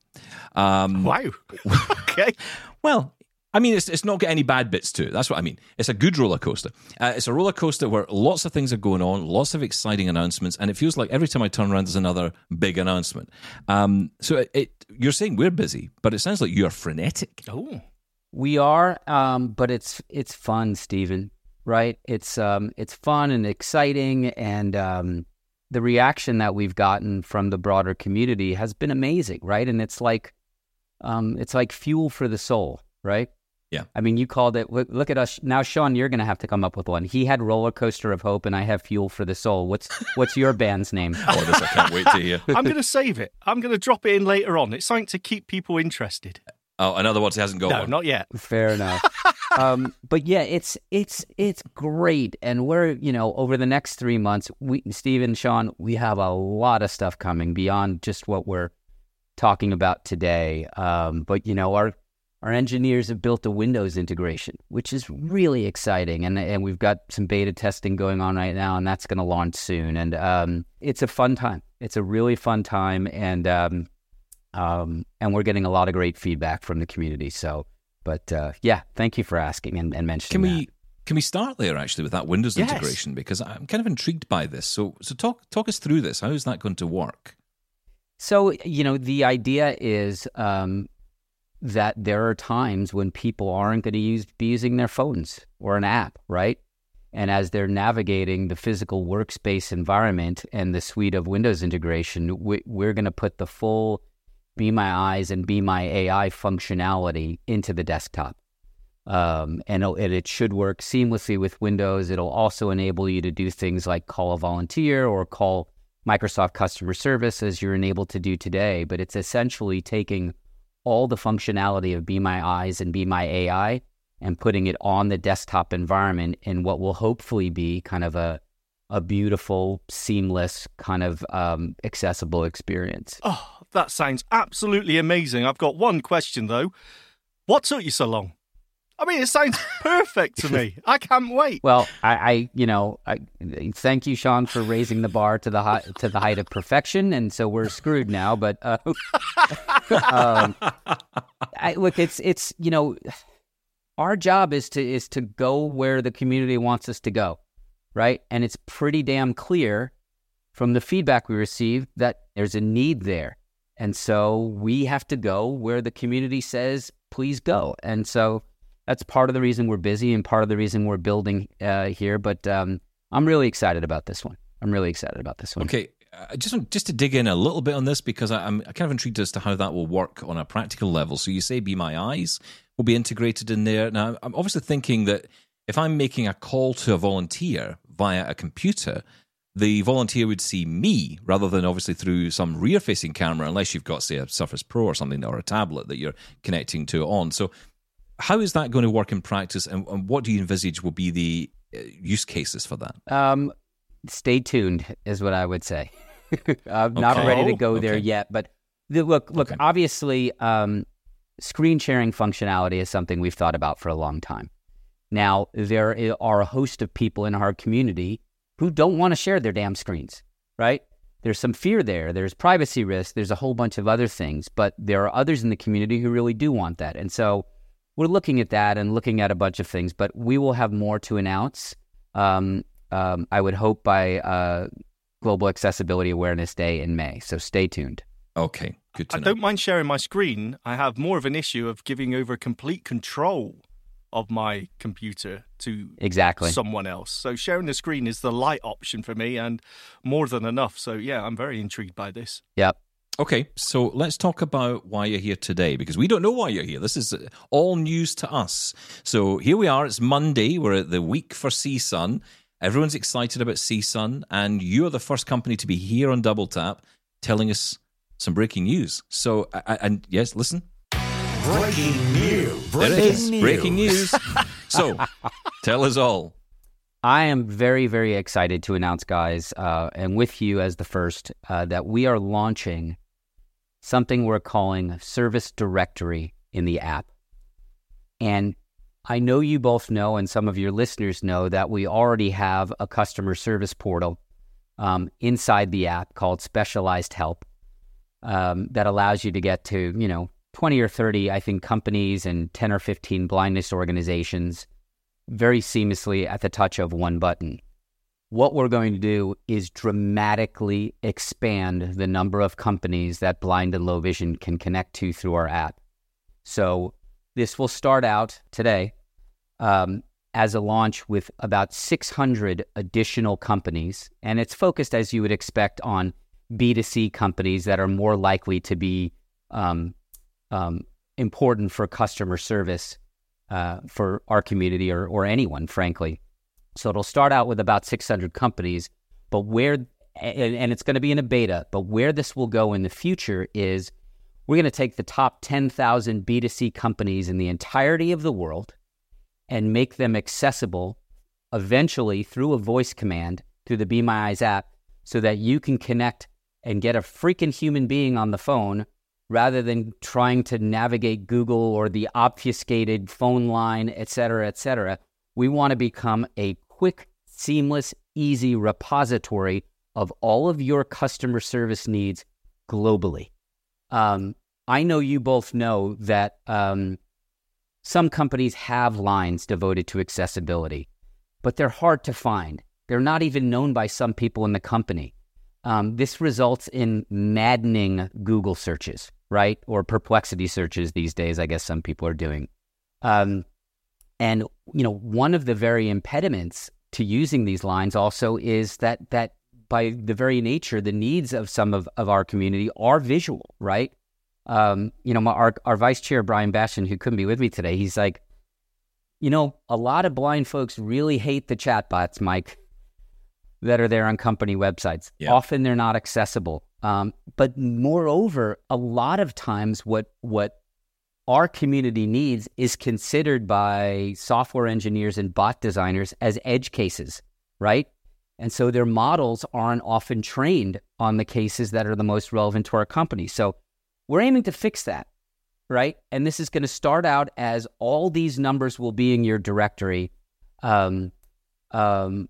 Um, Wow. Okay. well, I mean, it's it's not got any bad bits to it. That's what I mean. It's a good roller coaster. Uh, it's a roller coaster where lots of things are going on, lots of exciting announcements, and it feels like every time I turn around, there's another big announcement. Um, so it, it, you're saying we're busy, but it sounds like you're frenetic. Oh. We are, um, but it's it's fun, Stephen, right? It's um, it's fun and exciting, and um, the reaction that we've gotten from the broader community has been amazing, right? And it's like um, it's like fuel for the soul, right? Yeah. I mean, you called it. Look, look at us now, Sean. You're going to have to come up with one. He had Roller Coaster of Hope, and I have Fuel for the Soul. What's what's your band's name? Oh, this I can't wait to hear. I'm going to save it. I'm going to drop it in later on. It's something to keep people interested. Oh, in other words, he hasn't got No, one. not yet. Fair enough. um, but yeah, it's it's it's great, and we're you know over the next three months, we Steve and Sean, we have a lot of stuff coming beyond just what we're talking about today. Um, but you know our our engineers have built a Windows integration, which is really exciting, and and we've got some beta testing going on right now, and that's going to launch soon. And um, it's a fun time. It's a really fun time, and um, um, and we're getting a lot of great feedback from the community. So. But uh, yeah, thank you for asking and, and mentioning Can we that. can we start there actually with that Windows Yes. integration, because I'm kind of intrigued by this. So so talk talk us through this. How is that going to work? So, you know, the idea is um, that there are times when people aren't going to use be using their phones or an app, right? And as they're navigating the physical workspace environment and the suite of Windows integration, we, we're going to put the full Be My Eyes and Be My A I functionality into the desktop. Um, and, it'll, and it should work seamlessly with Windows. It'll also enable you to do things like call a volunteer or call Microsoft customer service as you're enabled to do today. But it's essentially taking all the functionality of Be My Eyes and Be My A I and putting it on the desktop environment in what will hopefully be kind of a a beautiful, seamless, kind of um, accessible experience. Oh, that sounds absolutely amazing. I've got one question, though. What took you so long? I mean, it sounds perfect to me. I can't wait. Well, I, I you know, I, thank you, Sean, for raising the bar to the high, to the height of perfection, and so we're screwed now. But uh, um, I, look, it's it's you know, our job is to is to go where the community wants us to go, right? And it's pretty damn clear from the feedback we received that there's a need there, and so we have to go where the community says, please go, and so. That's part of the reason we're busy and part of the reason we're building uh, here. But um, I'm really excited about this one. I'm really excited about this one. Okay, uh, just just to dig in a little bit on this, because I, I'm kind of intrigued as to how that will work on a practical level. So you say Be My Eyes will be integrated in there. Now, I'm obviously thinking that if I'm making a call to a volunteer via a computer, the volunteer would see me rather than obviously through some rear-facing camera, unless you've got, say, a Surface Pro or something, or a tablet that you're connecting to on. So how is that going to work in practice, and, and what do you envisage will be the uh, use cases for that? Um, stay tuned is what I would say. I'm not Okay. ready to go Okay. there yet, but the, look, look. Okay. Obviously, um, screen sharing functionality is something we've thought about for a long time. Now, there i- are a host of people in our community who don't want to share their damn screens, right? There's some fear there. There's privacy risk. There's a whole bunch of other things, but there are others in the community who really do want that, and so. We're looking at that and looking at a bunch of things, but we will have more to announce. Um, um, I would hope by uh, Global Accessibility Awareness Day in May. So stay tuned. Okay, good to I know. don't mind sharing my screen. I have more of an issue of giving over complete control of my computer to Exactly. someone else. So sharing the screen is the light option for me, and more than enough. So yeah, I'm very intrigued by this. Yep. Okay, so let's talk about why you're here today, because we don't know why you're here. This is all news to us. So here we are. It's Monday. We're at the week for C S U N. Everyone's excited about C S U N, and you're the first company to be here on Double Tap telling us some breaking news. So, I- I- and yes, listen. Breaking news. There it is. Breaking news. So, tell us all. I am very, very excited to announce, guys, uh, and with you as the first, uh, that we are launching something we're calling Service Directory in the app. And I know you both know, and some of your listeners know, that we already have a customer service portal um, inside the app called Specialized Help um, that allows you to get to, you know, twenty or thirty, I think, companies and ten or fifteen blindness organizations very seamlessly at the touch of one button. What we're going to do is dramatically expand the number of companies that blind and low vision can connect to through our app. So this will start out today um, as a launch with about six hundred additional companies, and it's focused, as you would expect, on B two C companies that are more likely to be um, um, important for customer service uh, for our community or, or anyone, frankly. So it'll start out with about six hundred companies, but where, and, and it's going to be in a beta, but where this will go in the future is we're going to take the top ten thousand B two C companies in the entirety of the world and make them accessible eventually through a voice command through the Be My Eyes app so that you can connect and get a freaking human being on the phone rather than trying to navigate Google or the obfuscated phone line, et cetera, et cetera. We want to become a quick, seamless, easy repository of all of your customer service needs globally. Um, I know you both know that um, some companies have lines devoted to accessibility, but they're hard to find. They're not even known by some people in the company. Um, this results in maddening Google searches, right? Or perplexity searches these days, I guess some people are doing. Um, and, you know, one of the very impediments to using these lines also is that that by the very nature, the needs of some of, of our community are visual, right? Um, you know, my, our, our vice chair, Brian Bastion, who couldn't be with me today, he's like, you know, a lot of blind folks really hate the chatbots, Mike, that are there on company websites. Yeah. Often they're not accessible. Um, but moreover, a lot of times what what our community needs is considered by software engineers and bot designers as edge cases, right? And so their models aren't often trained on the cases that are the most relevant to our company. So we're aiming to fix that. right? And this is going to start out as all these numbers will be in your directory. Um, um,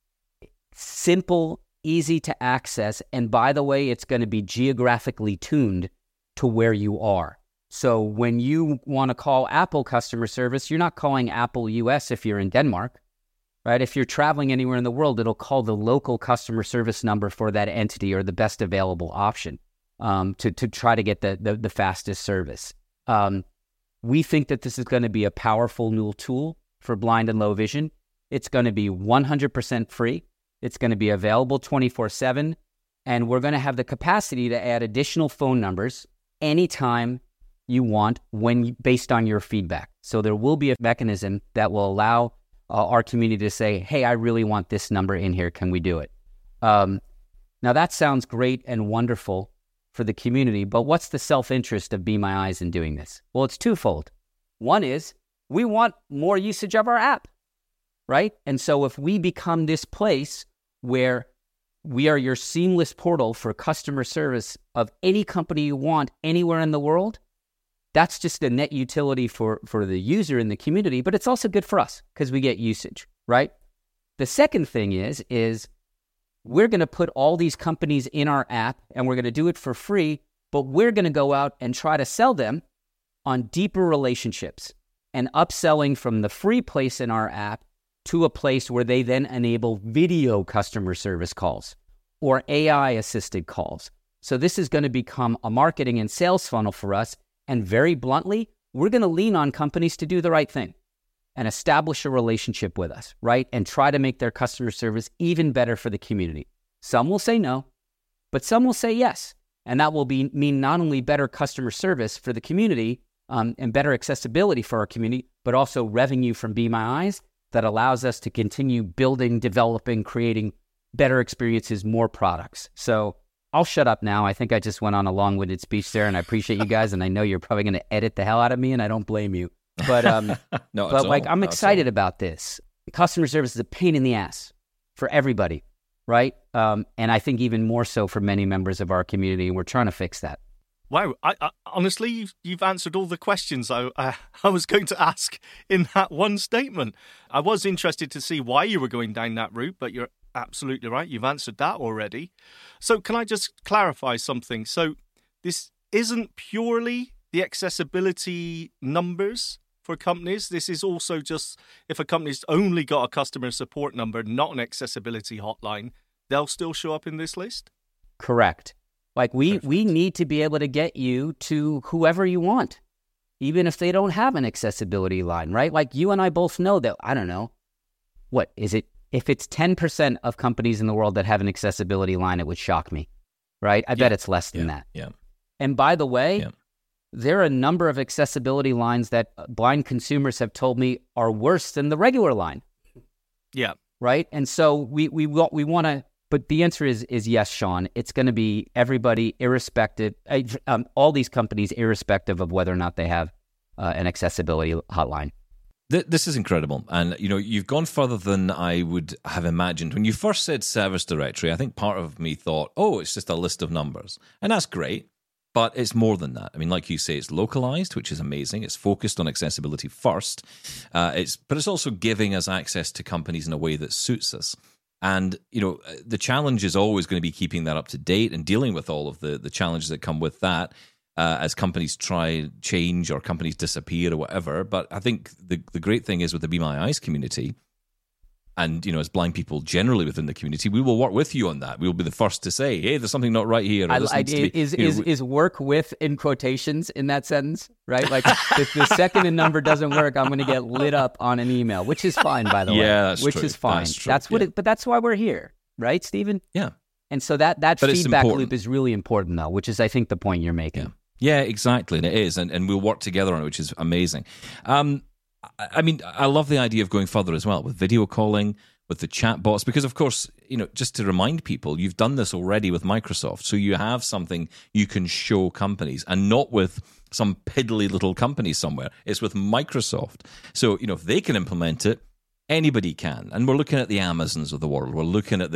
simple, easy to access. And by the way, it's going to be geographically tuned to where you are. So when you want to call Apple customer service, you're not calling Apple U S if you're in Denmark, right? If you're traveling anywhere in the world, it'll call the local customer service number for that entity or the best available option um, to, to try to get the, the, the fastest service. Um, we think that this is going to be a powerful new tool for blind and low vision. It's going to be one hundred percent free. It's going to be available twenty-four seven, and we're going to have the capacity to add additional phone numbers anytime you want when based on your feedback. So there will be a mechanism that will allow uh, our community to say, hey, I really want this number in here. Can we do it? Um, now, that sounds great and wonderful for the community, but what's the self-interest of Be My Eyes in doing this? Well, it's twofold. One is we want more usage of our app, right? And so if we become this place where we are your seamless portal for customer service of any company you want anywhere in the world, that's just a net utility for, for the user in the community, but it's also good for us because we get usage, right? The second thing is, is we're going to put all these companies in our app and we're going to do it for free, but we're going to go out and try to sell them on deeper relationships and upselling from the free place in our app to a place where they then enable video customer service calls or A I-assisted calls. So this is going to become a marketing and sales funnel for us. And very bluntly, we're going to lean on companies to do the right thing and establish a relationship with us, right? And try to make their customer service even better for the community. Some will say no, but some will say yes. And that will be mean not only better customer service for the community um, and better accessibility for our community, but also revenue from Be My Eyes that allows us to continue building, developing, creating better experiences, more products. So I'll shut up now. I think I just went on a long-winded speech there, and I appreciate you guys, and I know you're probably going to edit the hell out of me, and I don't blame you. But um, no, but like all. I'm Not excited about this. Customer service is a pain in the ass for everybody, right? Um, and I think even more so for many members of our community, and we're trying to fix that. Wow, I, I, honestly, you've, you've answered all the questions I, I I was going to ask in that one statement. I was interested to see why you were going down that route, but you're absolutely right. You've answered that already. So can I just clarify something? So this isn't purely the accessibility numbers for companies. This is also just if a company's only got a customer support number, not an accessibility hotline, they'll still show up in this list? Correct. Like we, Perfect. we need to be able to get you to whoever you want, even if they don't have an accessibility line, right? Like you and I both know that, I don't know, what is it? If it's ten percent of companies in the world that have an accessibility line, it would shock me, right? I Yeah. bet it's less than Yeah. that. Yeah. And by the way, Yeah. there are a number of accessibility lines that blind consumers have told me are worse than the regular line, Yeah. right? And so we we want we want to, but the answer is is yes, Sean. It's going to be everybody, irrespective, um, all these companies, irrespective of whether or not they have uh, an accessibility hotline. Th- This is incredible. And, you know, you've gone further than I would have imagined. When you first said service directory, I think part of me thought, oh, it's just a list of numbers. And that's great, but it's more than that. I mean, like you say, it's localized, which is amazing. It's focused on accessibility first. Uh, it's But it's also giving us access to companies in a way that suits us. And, you know, the challenge is always going to be keeping that up to date and dealing with all of the, the challenges that come with that. Uh, as companies try change or companies disappear or whatever. But I think the the great thing is with the Be My Eyes community, and, you know, as blind people generally within the community, we will work with you on that. We will be the first to say, hey, there's something not right here. Or I, this I, needs to be, is you know, is is work with in quotations in that sentence, right? Like if the second and number doesn't work, I'm going to get lit up on an email, which is fine, by the way. Yeah, that's which true. is fine. That's true, That's what yeah. it. But that's why we're here, right, Stephen? Yeah. And so that that But it's feedback important. loop is really important, though, which is, I think, the point you're making. Yeah. Yeah, exactly, and it is, and, and we'll work together on it, which is amazing. Um, I, I mean, I love the idea of going further as well with video calling, with the chat bots, because of course, you know, just to remind people, you've done this already with Microsoft, so you have something you can show companies, and not with some piddly little company somewhere. It's with Microsoft. So, you know, if they can implement it, anybody can. And we're looking at the Amazons of the world. We're looking at the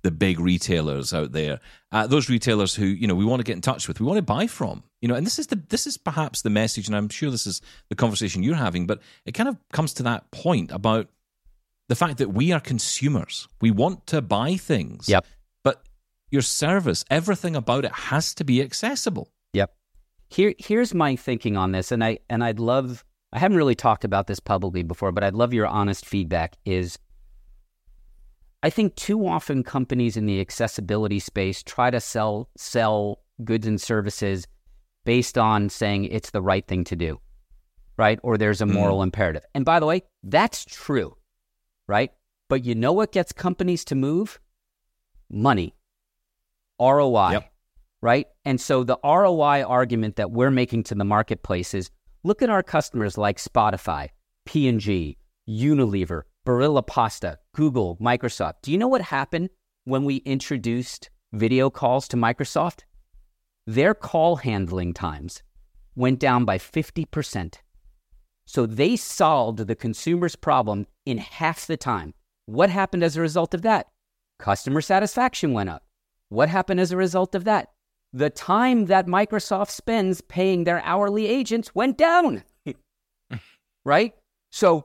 the big retailers out there, uh, those retailers who, you know, we want to get in touch with, we want to buy from, you know, and this is the this is perhaps the message, and I'm sure this is the conversation you're having, but it kind of comes to that point about the fact that we are consumers. We want to buy things. Yep. But your service, everything about it has to be accessible. Yep. Here, here's my thinking on this, and I and I'd love. I haven't really talked about this publicly before, but I'd love your honest feedback. Is I think too often companies in the accessibility space try to sell sell goods and services based on saying it's the right thing to do, right? Or there's a moral mm. imperative. And by the way, that's true, right? But you know what gets companies to move? Money, R O I, yep. right? And so the R O I argument that we're making to the marketplace is, look at our customers like Spotify, P and G, Unilever, Barilla Pasta, Google, Microsoft. Do you know what happened when we introduced video calls to Microsoft? Their call handling times went down by fifty percent. So they solved the consumer's problem in half the time. What happened as a result of that? Customer satisfaction went up. What happened as a result of that? The time that Microsoft spends paying their hourly agents went down, right? So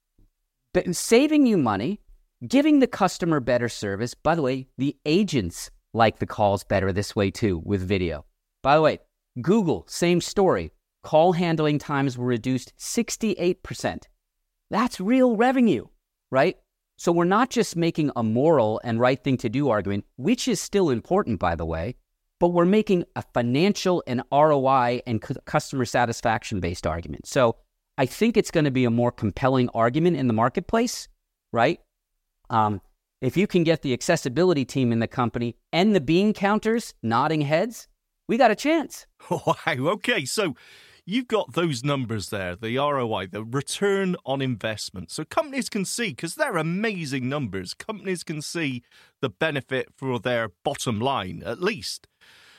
saving you money, giving the customer better service. By the way, the agents like the calls better this way too with video. By the way, Google, same story. Call handling times were reduced sixty-eight percent. That's real revenue, right? So we're not just making a moral and right thing to do argument, which is still important, by the way, but we're making a financial and R O I and cu- customer satisfaction based argument. So I think it's going to be a more compelling argument in the marketplace, right? Um, if you can get the accessibility team in the company and the bean counters nodding heads, we got a chance. Wow. Okay. So you've got those numbers there, the R O I, the return on investment. So companies can see, because they're amazing numbers, companies can see the benefit for their bottom line, at least.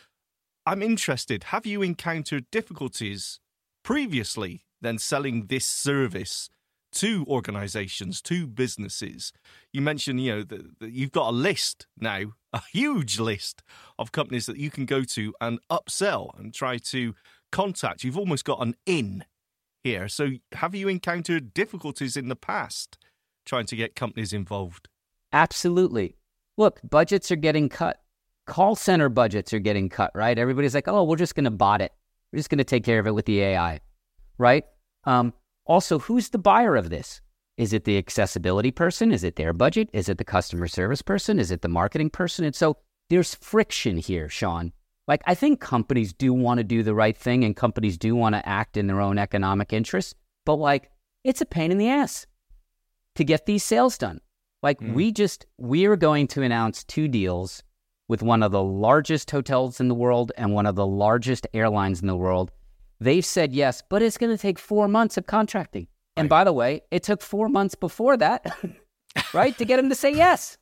I'm interested, have you encountered difficulties previously then selling this service to organizations, to businesses? You mentioned, you know, that, that you've got a list now, a huge list of companies that you can go to and upsell and try to contact. You've almost got an in here. So have you encountered difficulties in the past trying to get companies involved? Absolutely. Look, budgets are getting cut. Call center budgets are getting cut, right? Everybody's like, oh, we're just going to bot it. We're just going to take care of it with the A I, right? Um, also, who's the buyer of this? Is it the accessibility person? Is it their budget? Is it the customer service person? Is it the marketing person? And so there's friction here, Sean. Like, I think companies do want to do the right thing and companies do want to act in their own economic interests, but like, it's a pain in the ass to get these sales done. Like mm. we just, we are going to announce two deals with one of the largest hotels in the world and one of the largest airlines in the world. They've said yes, but it's going to take four months of contracting. Right. And by the way, it took four months before that, right, to get them to say yes.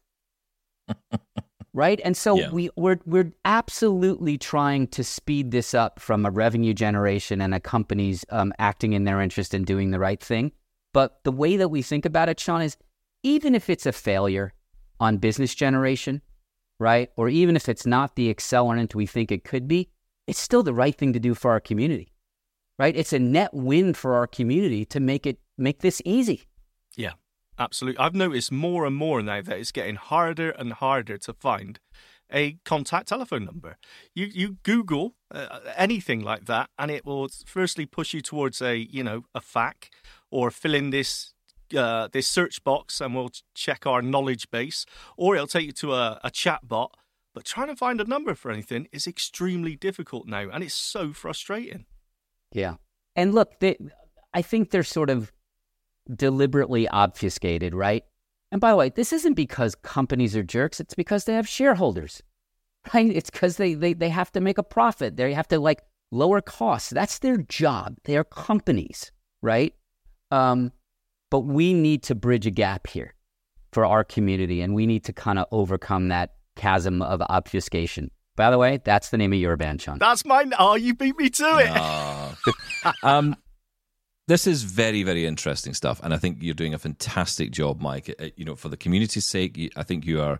Right? And so yeah. we, we're we're absolutely trying to speed this up from a revenue generation and a company's um, acting in their interest and doing the right thing. But the way that we think about it, Sean, is even if it's a failure on business generation, right, or even if it's not the accelerant we think it could be, it's still the right thing to do for our community, right? It's a net win for our community to make it make this easy. Yeah. Absolutely. I've noticed more and more now that it's getting harder and harder to find a contact telephone number. You you Google uh, anything like that, and it will firstly push you towards a you know a F A Q, or fill in this uh, this search box, and we'll check our knowledge base, or it'll take you to a, a chat bot. But trying to find a number for anything is extremely difficult now, and it's so frustrating. Yeah, and look, they, I think they're sort of deliberately obfuscated, right? And by the way, this isn't because companies are jerks. It's because they have shareholders, right? It's because they, they, they have to make a profit. They have to like lower costs. That's their job. They are companies, right? Um, but we need to bridge a gap here for our community, and we need to kind of overcome that chasm of obfuscation. By the way, that's the name of your band, Sean. That's mine. Oh, you beat me to it. Oh. um, This is very, very interesting stuff, and I think you're doing a fantastic job, Mike. You know, for the community's sake, I think you are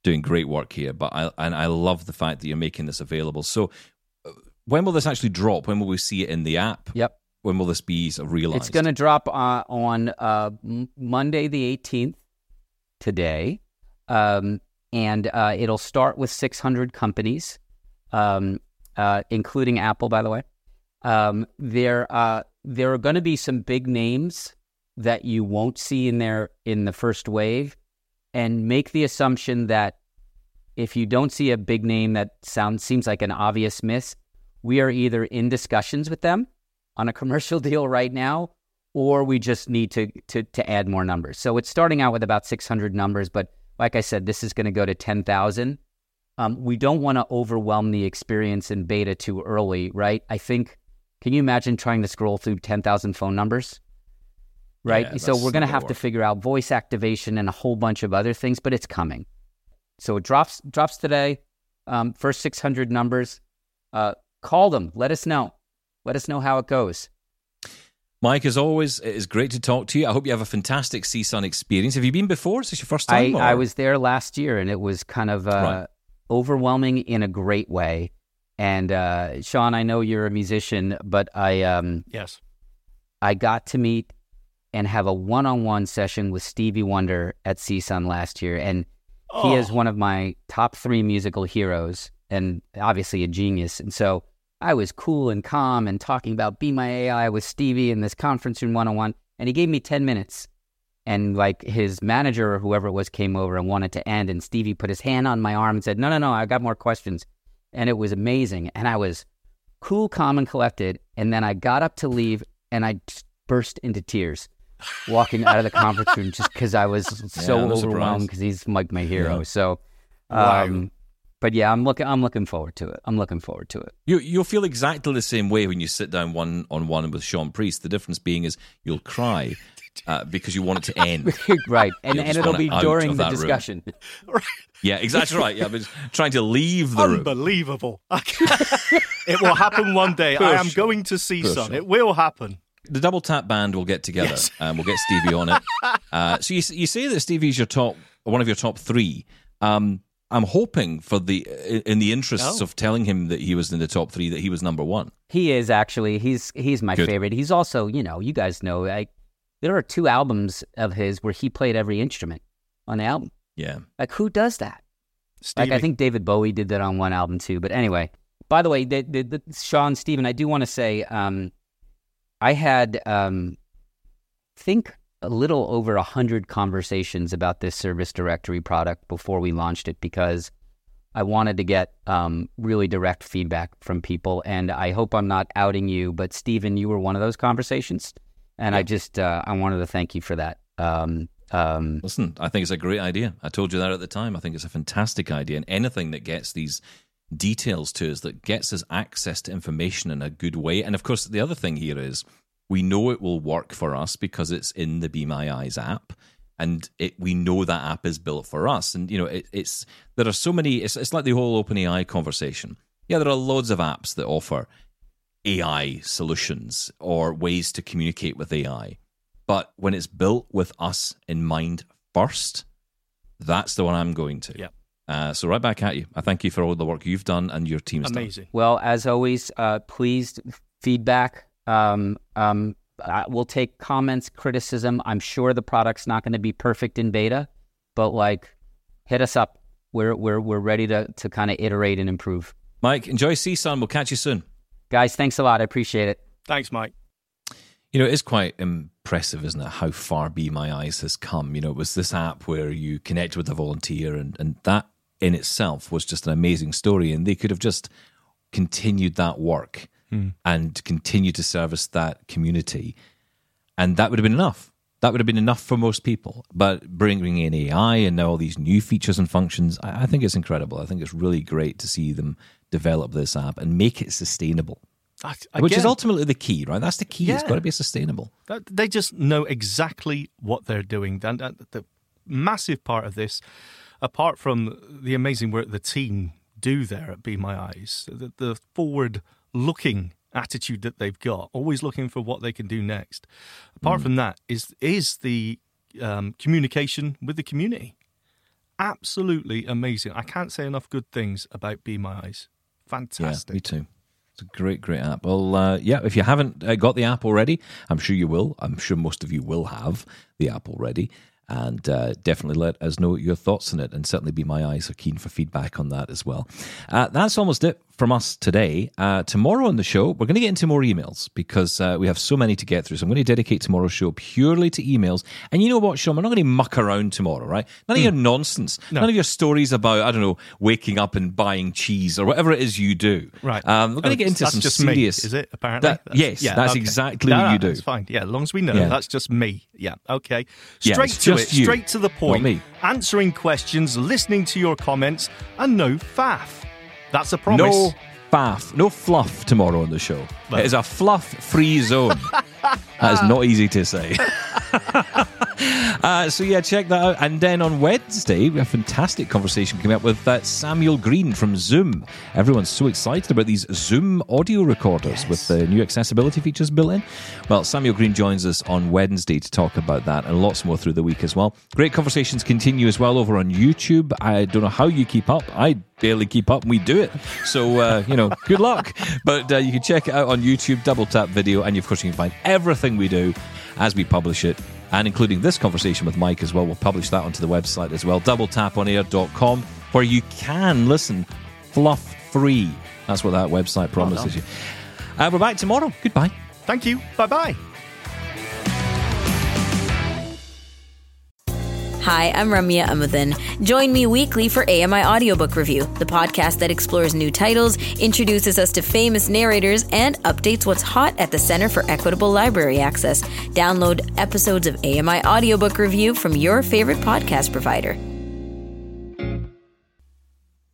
doing great work here. But I and I love the fact that you're making this available. So, uh, when will this actually drop? When will we see it in the app? Yep. When will this be sort of realized? It's going to drop uh, on uh, m- Monday the eighteenth, today. Um, and uh, it'll start with six hundred companies, um, uh, including Apple, by the way. Um, there, uh, there are going to be some big names that you won't see in there in the first wave, and make the assumption that if you don't see a big name that sounds seems like an obvious miss, we are either in discussions with them on a commercial deal right now, or we just need to to to add more numbers. So it's starting out with about six hundred numbers, but like I said, this is going to go to ten thousand. Um, we don't want to overwhelm the experience in beta too early, right? I think, can you imagine trying to scroll through ten thousand phone numbers? Right? Yeah, so we're going to have work. to figure out voice activation and a whole bunch of other things, but it's coming. So it drops drops today. Um, first six hundred numbers. Uh, call them. Let us know. Let us know how it goes. Mike, as always, it is great to talk to you. I hope you have a fantastic C S U N experience. Have you been before? Is this your first time? I, or? I was there last year, and it was kind of uh, Right. overwhelming in a great way. And uh, Sean, I know you're a musician, but I um, Yes. I got to meet and have a one-on-one session with Stevie Wonder at C S U N last year, and he Oh. is one of my top three musical heroes, and obviously a genius. And so I was cool and calm and talking about Be My A I with Stevie in this conference room one-on-one, and he gave me ten minutes. And like his manager or whoever it was came over and wanted to end, and Stevie put his hand on my arm and said, no, no, no, I got more questions. And it was amazing. And I was cool, calm, and collected. And then I got up to leave, and I just burst into tears walking out of the conference room just because I was so no overwhelmed surprise. because he's like my hero. Yeah. So, Wow. um, but yeah, I'm looking. I'm looking forward to it. I'm looking forward to it. You, you'll feel exactly the same way when you sit down one on one with Sean Priest. The difference being is you'll cry uh, because you want it to end. Right, and You'll and just it'll want be it out during of the that room. discussion. Yeah, exactly right. Yeah, but trying to leave the room. Unbelievable. It will happen one day. I am going to see Poor some. Sean. It will happen. The Double Tap Band will get together, Yes. and we'll get Stevie on it. Uh, so you you say that Stevie's your top, one of your top three. Um, I'm hoping for the in the interests Oh. of telling him that he was in the top three, that he was number one. He is actually. He's he's my Good. favorite. He's also, you know, you guys know, like there are two albums of his where he played every instrument on the album. Yeah. Like who does that? Stevie. Like I think David Bowie did that on one album too. But anyway, by the way, the, the, the, Sean, Stephen, I do want to say, um, I had um, think a little over a hundred conversations about this service directory product before we launched it because I wanted to get um, really direct feedback from people. And I hope I'm not outing you, but Stephen, you were one of those conversations, and I just uh, I wanted to thank you for that. Um, um, Listen, I think it's a great idea. I told you that at the time. I think it's a fantastic idea, and anything that gets these details to us, that gets us access to information in a good way. And of course, the other thing here is we know it will work for us because it's in the Be My Eyes app, and it, we know that app is built for us. And you know, it, it's there are so many. It's, it's like the whole OpenAI conversation. Yeah, there are loads of apps that offer A I solutions or ways to communicate with A I. But when it's built with us in mind first, that's the one I'm going to. Yeah. Uh, so right back at you. I thank you for all the work you've done and your team's done. Amazing. Well, as always, uh, please feedback. Um, um, I, we'll take comments, criticism. I'm sure the product's not going to be perfect in beta, but like, hit us up. We're we're we're ready to to kind of iterate and improve. Mike, enjoy C S U N. We'll catch you soon. Guys, thanks a lot. I appreciate it. Thanks, Mike. You know, it is quite impressive, isn't it, how far Be My Eyes has come. You know, it was this app where you connect with a volunteer, and, and that in itself was just an amazing story. And they could have just continued that work mm. and continued to service that community. And that would have been enough. That would have been enough for most people. But bringing in A I and now all these new features and functions, I, I think it's incredible. I think it's really great to see them develop this app and make it sustainable. I, Which is again, ultimately the key, right? That's the key. It's Yeah. got to be sustainable. that- they just know exactly what they're doing. And uh, the massive part of this, apart from the amazing work the team do there at Be My Eyes, the, the forward-looking attitude that they've got, always looking for what they can do next. Apart Mm. from that, is is the um, communication with the community. absolutely amazing. I can't say enough good things about Be My Eyes. Fantastic. Yeah, me too. It's a great, great app. Well, uh, yeah, if you haven't uh, got the app already, I'm sure you will. I'm sure most of you will have the app already. And uh, definitely let us know your thoughts on it. And certainly Be My Eyes are keen for feedback on that as well. Uh, that's almost it from us today. Uh, tomorrow on the show, we're going to get into more emails because uh, we have so many to get through. So I'm going to dedicate tomorrow's show purely to emails. And you know what, Sean? We're not going to muck around tomorrow, right? None of mm. your nonsense. No. None of your stories about, I don't know, waking up and buying cheese or whatever it is you do. Right. Um, we're going oh, to get into that's some just serious... me, is it, apparently? That, that's, yes, yeah, that's okay. exactly no, what no, you do. That's fine. Yeah, as long as we know, yeah. that's just me. Yeah, okay. Yeah, Straight to it, you, straight to the point. Not me. Answering questions, listening to your comments, and no faff. That's a promise. No faff, no fluff tomorrow on the show. Well, it is a fluff-free zone. That is not easy to say. uh, so yeah, check that out. And then on Wednesday, we have a fantastic conversation coming up with uh, Samuel Green from Zoom. Everyone's so excited about these Zoom audio recorders yes. with the new accessibility features built in. Well, Samuel Green joins us on Wednesday to talk about that and lots more through the week as well. Great conversations continue as well over on YouTube. I don't know how you keep up. I barely keep up and we do it. So, uh, you know, good luck. But uh, you can check it out on YouTube, Double Tap Video, and of course you can find everything we do as we publish it, and including this conversation with Mike as well. We'll publish that onto the website as well, double tap on air dot com, where you can listen fluff-free. That's what that website promises you. Uh, we're back tomorrow. Goodbye. Thank you. Bye-bye. Hi, I'm Ramya Amudan. Join me weekly for A M I Audiobook Review, the podcast that explores new titles, introduces us to famous narrators, and updates what's hot at the Center for Equitable Library Access. Download episodes of A M I Audiobook Review from your favorite podcast provider.